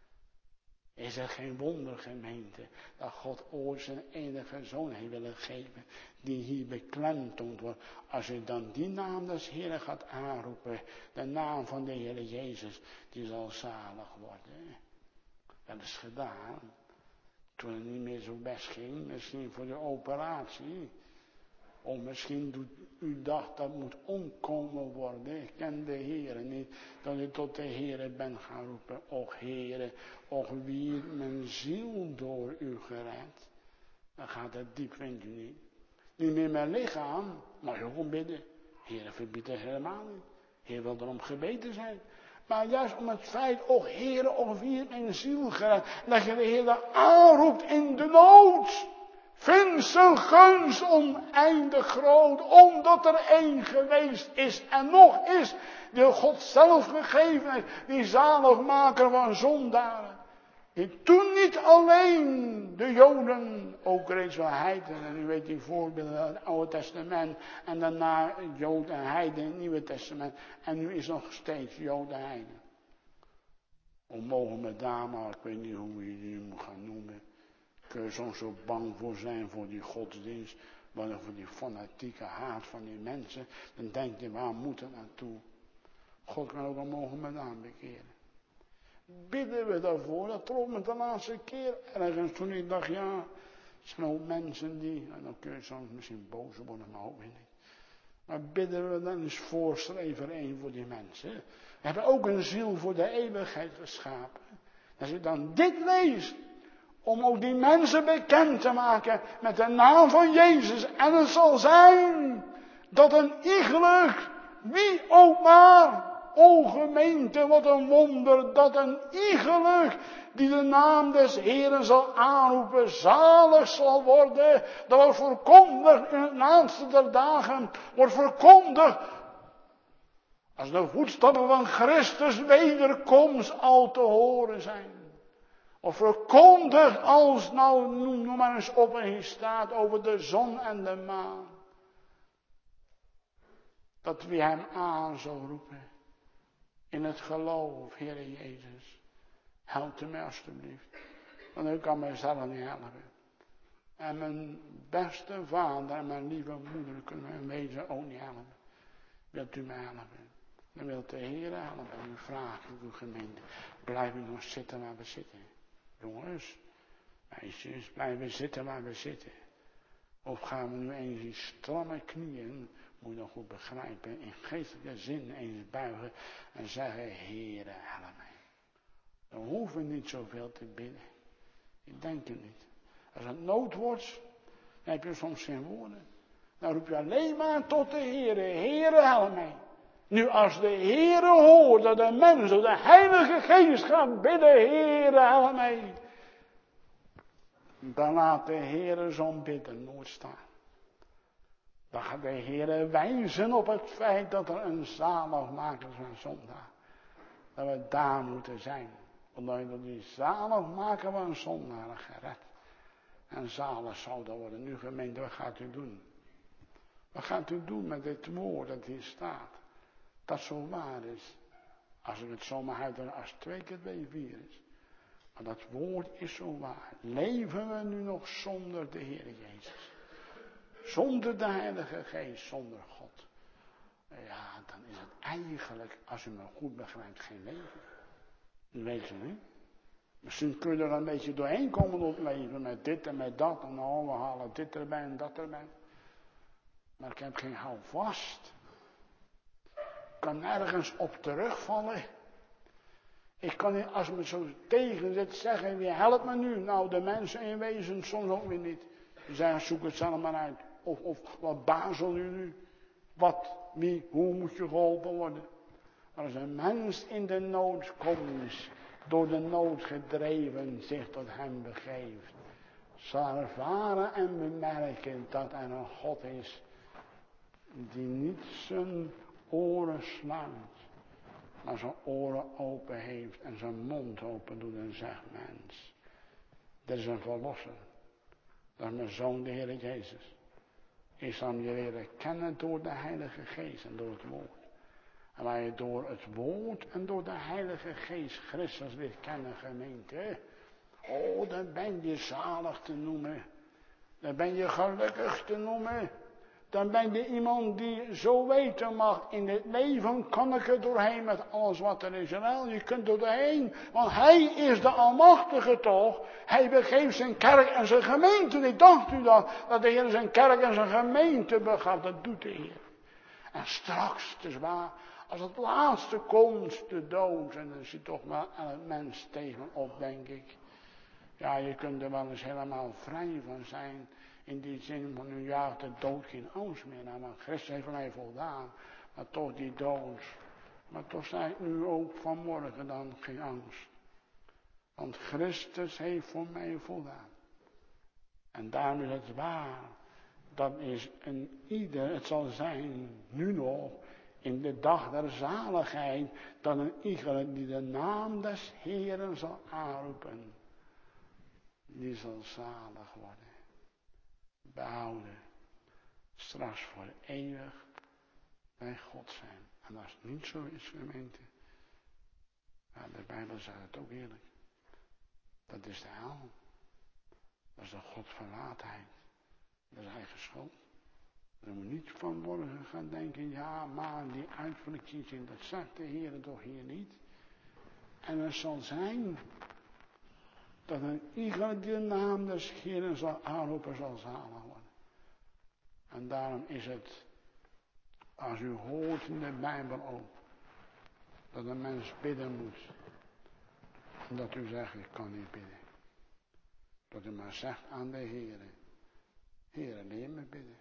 Is er geen wonder, gemeente, dat God ooit zijn enige zoon heeft willen geven, die hier beklemtoond wordt. Als je dan die naam des Heeren gaat aanroepen, de naam van de Heer Jezus, die zal zalig worden. Dat is gedaan. toen het niet meer zo best ging, misschien voor de operatie. Of misschien u dacht dat moet omkomen worden. Ik ken de Heere niet. Dat u tot de Heere bent gaan roepen. Och Heere, och wie heeft mijn ziel door u gered. Dan gaat het diep, vindt u niet. Niet meer mijn lichaam, maar je kon bidden. Heere verbiedt het helemaal niet. Heer wil erom gebeten zijn. Maar juist om het feit, och Heere, och wie heeft mijn ziel gered. Dat je de Heer aanroept in de nood. Vind zijn gunst oneindig groot, omdat er één geweest is en nog is, die God zelf gegeven heeft, die zaligmaker van zondaren. Die toen niet alleen de Joden, ook reeds wel heidenen, en u weet die voorbeelden uit het Oude Testament, en daarna Jood en heiden in het Nieuwe Testament, en nu is nog steeds Jood en heiden. Onmogelijk dame, ik weet niet hoe je die moet gaan noemen. Kun je soms zo bang voor zijn voor die godsdienst, maar voor die fanatieke haat van die mensen, dan denk je, waar moet het naartoe? God kan ook een Mohammedan bekeren. Bidden we daarvoor, dat trof me de laatste keer ergens toen ik dacht, ja, er zijn ook mensen die, en dan kun je soms misschien boos worden, maar ook weer niet. Maar bidden we dan eens voorschreven één voor die mensen. We hebben ook een ziel voor de eeuwigheid geschapen. Als je dan dit leest, om ook die mensen bekend te maken met de naam van Jezus. En het zal zijn dat een iegelijk, wie ook maar, o gemeente, wat een wonder, dat een iegelijk die de naam des Heeren zal aanroepen, zalig zal worden. Dat wordt verkondigd in het laatste der dagen, wordt verkondigd als de voetstappen van Christus wederkomst al te horen zijn. Of verkondigd als, nou noem maar eens op en hier staat over de zon en de maan. Dat wie hem aan zal roepen. In het geloof, Heere Jezus. Helpt u mij alstublieft. Want ik kan mezelf niet helpen. En mijn beste vader en mijn lieve moeder kunnen mij in wezen ook niet helpen. Wilt u mij helpen? Dan wilt de Heer helpen. En u vraagt uw gemeente. Blijf u nog zitten waar we zitten. Jongens, meisjes, blijven zitten waar we zitten. Of gaan we nu eens in stramme knieën, moet je nog goed begrijpen, in geestelijke zin eens buigen en zeggen, Heere, help mij. Dan hoeven we niet zoveel te bidden. Ik denk het niet. Als het nood wordt, dan heb je soms geen woorden. Dan roep je alleen maar tot de Heere, Heere, help mij. Nu als de Heere hoort dat de mens door de Heilige Geest gaat bidden, Heere, help mij. Dan laat de Heere zo'n bidden nooit staan. Dan gaat de Heere wijzen op het feit dat er een zaligmaker is van zondaar. Dat we daar moeten zijn. Omdat je door die zaligmaker van zondaren gered. En zalig zouden worden. Nu gemeente, wat gaat u doen? Wat gaat u doen met dit woord dat hier staat? Dat zo waar is. Als ik het zomaar uitdruk als 2 keer 2 4 is. Maar dat woord is zo waar. Leven we nu nog zonder de Heer Jezus? Zonder de Heilige Geest, zonder God. Ja, dan is het eigenlijk, als u me goed begrijpt, geen leven. Dat weet je niet. Misschien kun je er een beetje doorheen komen door het leven. Met dit en met dat. En nou, we halen dit erbij en dat erbij. Maar ik heb geen houvast. Ik kan nergens op terugvallen. Ik kan niet, als me zo tegen zit, zeggen, wie helpt me nu? Nou, de mensen in wezen soms ook weer niet. Die zeggen, zoek het zelf maar uit. Of wat bazel u nu? Wat, wie, hoe moet je geholpen worden? Maar als een mens in de nood komt, door de nood gedreven, zich tot hem begeeft, zal ervaren en bemerken dat er een God is, die niet zijn oren sluit, maar zijn oren open heeft en zijn mond open doet en zegt, mens, er is een verlosser. Dat is mijn zoon, de Heer Jezus. Ik zal hem je leren kennen door de Heilige Geest en door het woord. En waar je door het woord en door de Heilige Geest Christus leert kennen, gemeente. Oh, dan ben je zalig te noemen. Dan ben je gelukkig te noemen. Dan ben je iemand die zo weten mag, in het leven kan ik er doorheen met alles wat er is. Jawel, je kunt er doorheen, want hij is de Almachtige toch. Hij begeeft zijn kerk en zijn gemeente. Ik dacht u dat de Heer zijn kerk en zijn gemeente begaat. Dat doet de Heer. En straks, het is waar, als het laatste komt, de dood, en dan is je toch maar aan het mens tegenop, denk ik. Ja, je kunt er wel eens helemaal vrij van zijn. In die zin van nu jaagt de dood geen angst meer. Nou, maar Christus heeft voor mij voldaan. Maar toch die dood. Maar toch zei ik nu ook vanmorgen dan geen angst. Want Christus heeft voor mij voldaan. En daarom is het waar. Dat is een ieder, het zal zijn nu nog, in de dag der zaligheid, dat een ieder die de naam des Heeren zal aanroepen, die zal zalig worden. Behouden. Straks voor eeuwig bij God zijn. En als het niet zo is, gemeente, ja, de Bijbel zegt het ook eerlijk. Dat is de hel. Dat is de Godverlaatheid. Dat is eigen schuld. Daar moet niet vanmorgen gaan denken, ja, maar die uitverkiezing, dat zegt de Heer toch hier niet. En het zal zijn dat een ieder die de naam des Heeren zal aanroepen, zal zalig worden. En daarom is het, als u hoort in de Bijbel ook, dat een mens bidden moet. En dat u zegt, ik kan niet bidden. Dat u maar zegt aan de Heere, Heere, leer me bidden.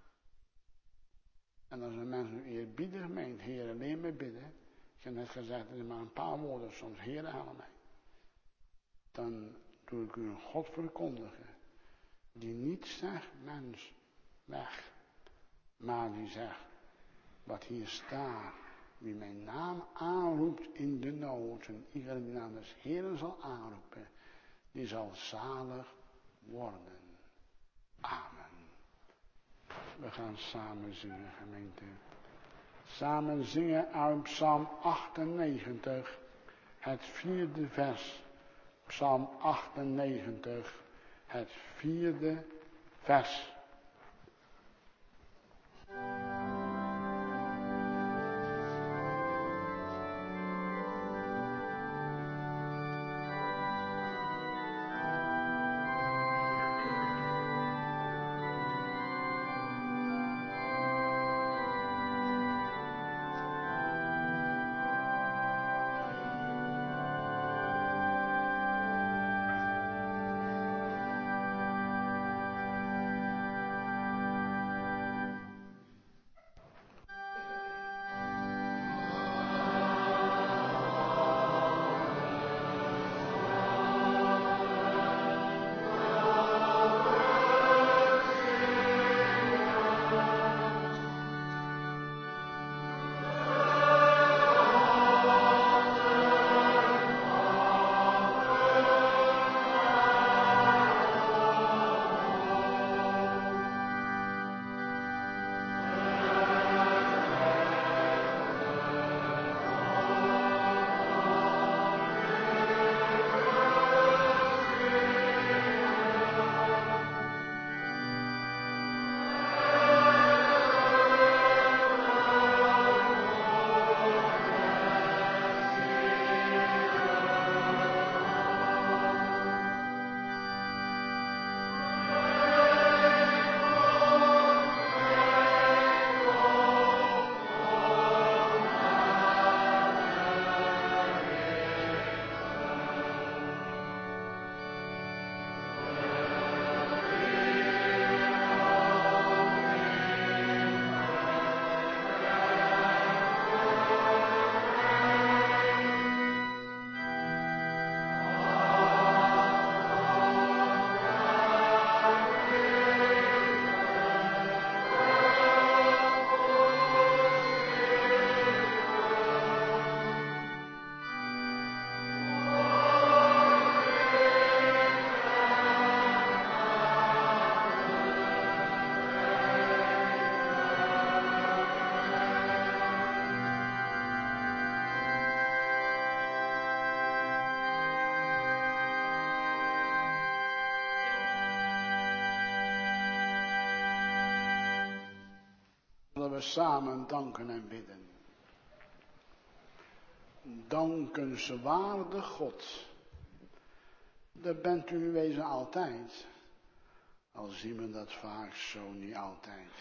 En als een mens nu eerbiedig meent, Heere, leer me bidden. Ik heb net gezegd, het is maar een paar woorden soms, Heere, help mij. Dan doe ik u een God verkondigen, die niet zegt, mens, weg. Maar die zegt, wat hier staat, wie mijn naam aanroept in de nood, en iedereen die naam des Heeren zal aanroepen, die zal zalig worden. Amen. We gaan samen zingen, gemeente. Samen zingen uit Psalm 98, het 4e vers. Psalm 98, het 4e vers. Zullen we samen danken en bidden. Dankenswaardig God. Dat bent u in wezen altijd. Al zien we dat vaak zo niet altijd.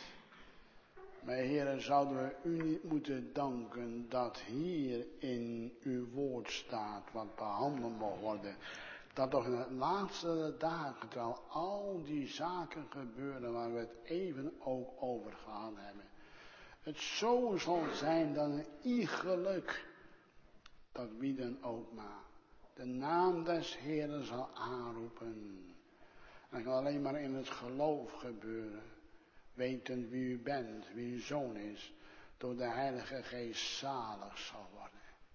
Maar heren, zouden we u niet moeten danken dat hier in uw woord staat wat behandeld mag worden. Dat toch in de laatste dagen, terwijl al die zaken gebeuren waar we het even ook over gehad hebben. Het zo zal zijn dat een iegelijk, dat wie dan ook maar, de naam des Heeren zal aanroepen. En dat kan alleen maar in het geloof gebeuren. Wetend wie u bent, wie uw zoon is, door de Heilige Geest zalig zal worden.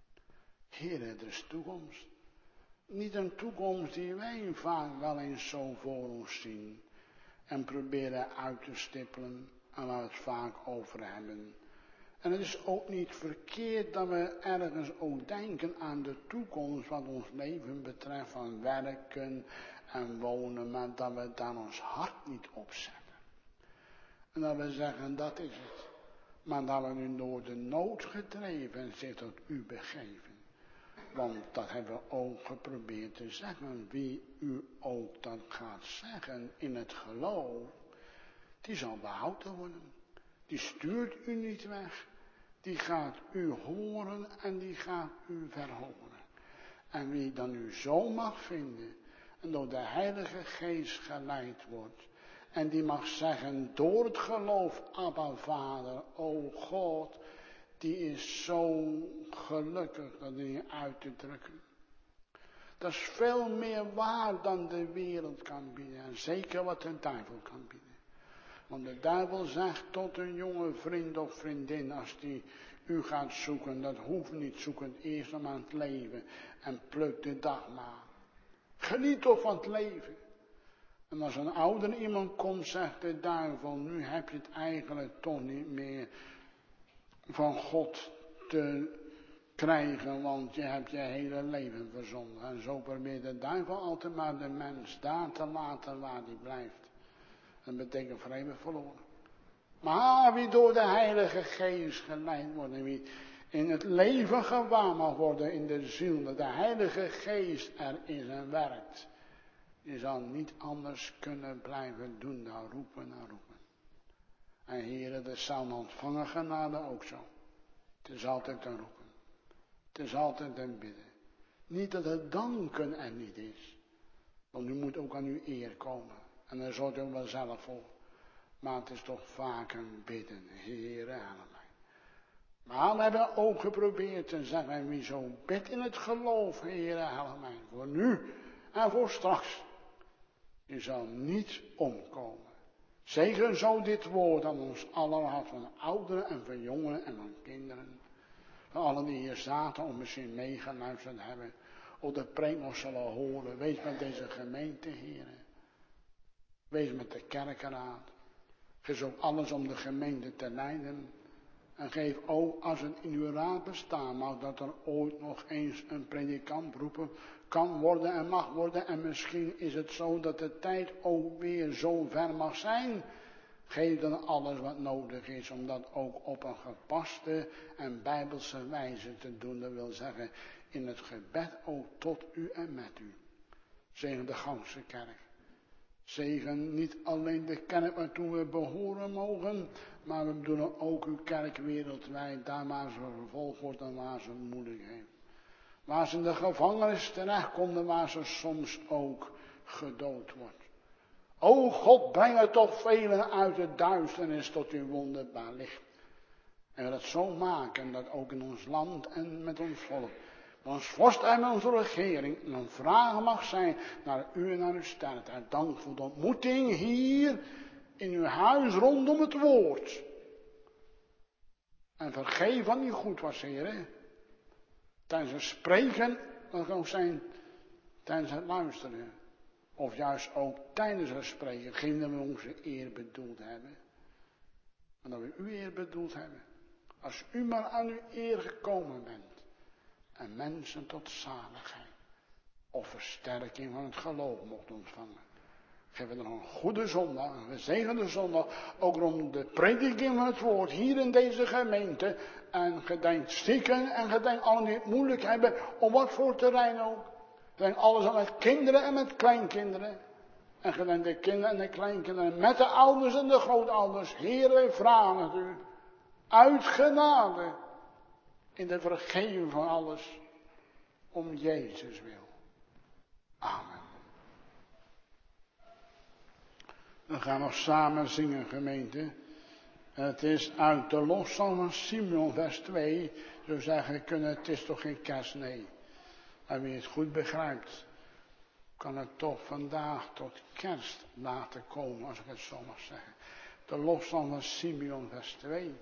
Heere, er is toekomst. Niet een toekomst die wij vaak wel eens zo voor ons zien en proberen uit te stippelen en waar we het vaak over hebben. En het is ook niet verkeerd dat we ergens ook denken aan de toekomst wat ons leven betreft van werken en wonen, maar dat we daar ons hart niet op zetten. En dat we zeggen, dat is het. Maar dat we nu door de nood gedreven zich tot u begeven. Want dat hebben we ook geprobeerd te zeggen. Wie u ook dat gaat zeggen in het geloof, die zal behouden worden. Die stuurt u niet weg. Die gaat u horen en die gaat u verhoren. En wie dan u zo mag vinden en door de Heilige Geest geleid wordt. En die mag zeggen door het geloof, Abba Vader, o God, die is zo gelukkig dat niet uit te drukken. Dat is veel meer waar dan de wereld kan bieden. En zeker wat de duivel kan bieden. Want de duivel zegt tot een jonge vriend of vriendin, als die u gaat zoeken, dat hoeft niet, zoek het eerst om aan het leven en pluk de dag maar. Geniet toch van het leven. En als een ouder iemand komt, zegt de duivel, nu heb je het eigenlijk toch niet meer van God te krijgen, want je hebt je hele leven verzonden. En zo probeert de duivel altijd maar de mens daar te laten waar hij blijft. Dat betekent voor eeuwig verloren. Maar wie door de Heilige Geest geleid wordt en wie in het leven gewaar mag worden in de ziel, dat de Heilige Geest er is en werkt, die zal niet anders kunnen blijven doen dan roepen en roepen. En heren, dat zal ontvangen genade ook zo. Het is altijd een roepen. Het is altijd een bidden. Niet dat het danken er niet is. Want u moet ook aan uw eer komen. En daar zorgt u ook wel zelf voor. Maar het is toch vaak een bidden. Heere, help mij. Maar we hebben ook geprobeerd te zeggen, wie zo bidt in het geloof, Heere, help mij. Voor nu en voor straks. Je zal niet omkomen. Zegen zo dit woord aan ons allen had, van ouderen en van jongeren en van kinderen. Van allen die hier zaten of misschien meegeluisterd hebben. Of de preek nog zullen horen. Wees met deze gemeente, heren. Wees met de kerkenraad. Geef ook alles om de gemeente te leiden. En geef ook, als het in uw raad bestaan mag, dat er ooit nog eens een predikant beroepen kan worden en mag worden. En misschien is het zo dat de tijd ook weer zo ver mag zijn. Geef dan alles wat nodig is om dat ook op een gepaste en bijbelse wijze te doen. Dat wil zeggen in het gebed ook tot u en met u. Zegen de ganse kerk. Zegen niet alleen de kerk waartoe we behoren mogen, maar we bedoelen ook uw kerk wereldwijd, daar waar ze vervolgd wordt en waar ze het moeilijk heeft. Waar ze in de gevangenis terechtkomt en waar ze soms ook gedood wordt. O God, breng er toch velen uit de duisternis tot uw wonderbaar licht. En we dat zo maken dat ook in ons land en met ons volk, met ons vorst en met onze regering, een vraag mag zijn naar u en naar uw sterkte. En dank voor de ontmoeting hier in uw huis rondom het woord. En vergeef wat niet goed was, Heer. Tijdens het spreken, dat kan ook zijn tijdens het luisteren. Of juist ook tijdens het spreken, geen dat we onze eer bedoeld hebben. Maar dat we uw eer bedoeld hebben. Als u maar aan uw eer gekomen bent. En mensen tot zaligheid. Of versterking van het geloof mocht ontvangen. Geef er een goede zondag, een gezegende zondag, ook rond de prediking van het woord hier in deze gemeente. En gedenk zieken en gedenk allen die het moeilijk hebben, op wat voor terrein ook. Gedenk alles aan met kinderen en met kleinkinderen. En gedenk de kinderen en de kleinkinderen met de ouders en de grootouders. Heer, wij vragen het u, uit genade, in de vergeving van alles, om Jezus wil. Amen. We gaan nog samen zingen, gemeente. Het is uit de lofzang van Simeon, vers 2. Zo zeggen kunnen, het is toch geen kerst, nee. Maar wie het goed begrijpt, kan het toch vandaag tot kerst laten komen, als ik het zo mag zeggen. De lofzang van Simeon, vers 2.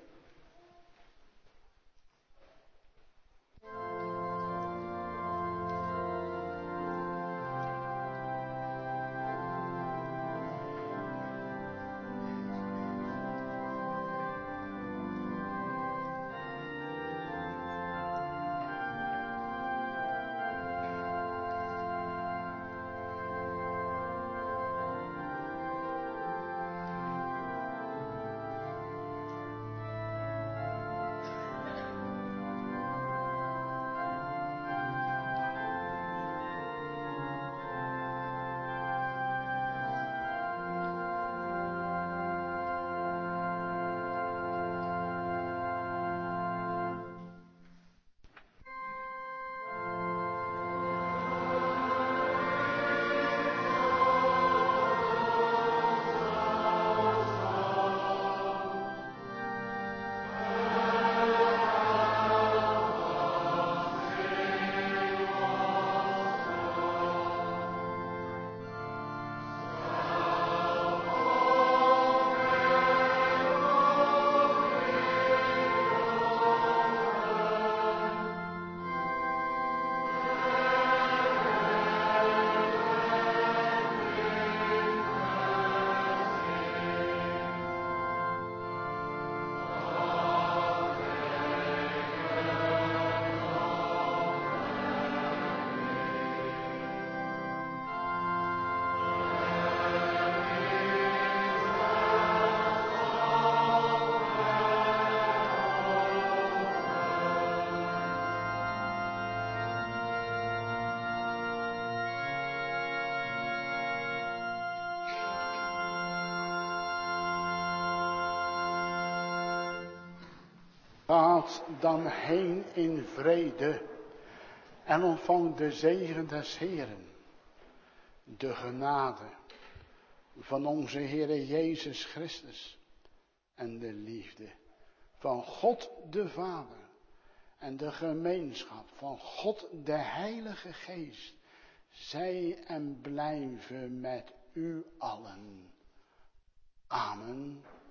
Gaat dan heen in vrede en ontvang de zegen des Heeren, de genade van onze Heere Jezus Christus en de liefde van God de Vader en de gemeenschap van God de Heilige Geest, zij en blijven met u allen. Amen.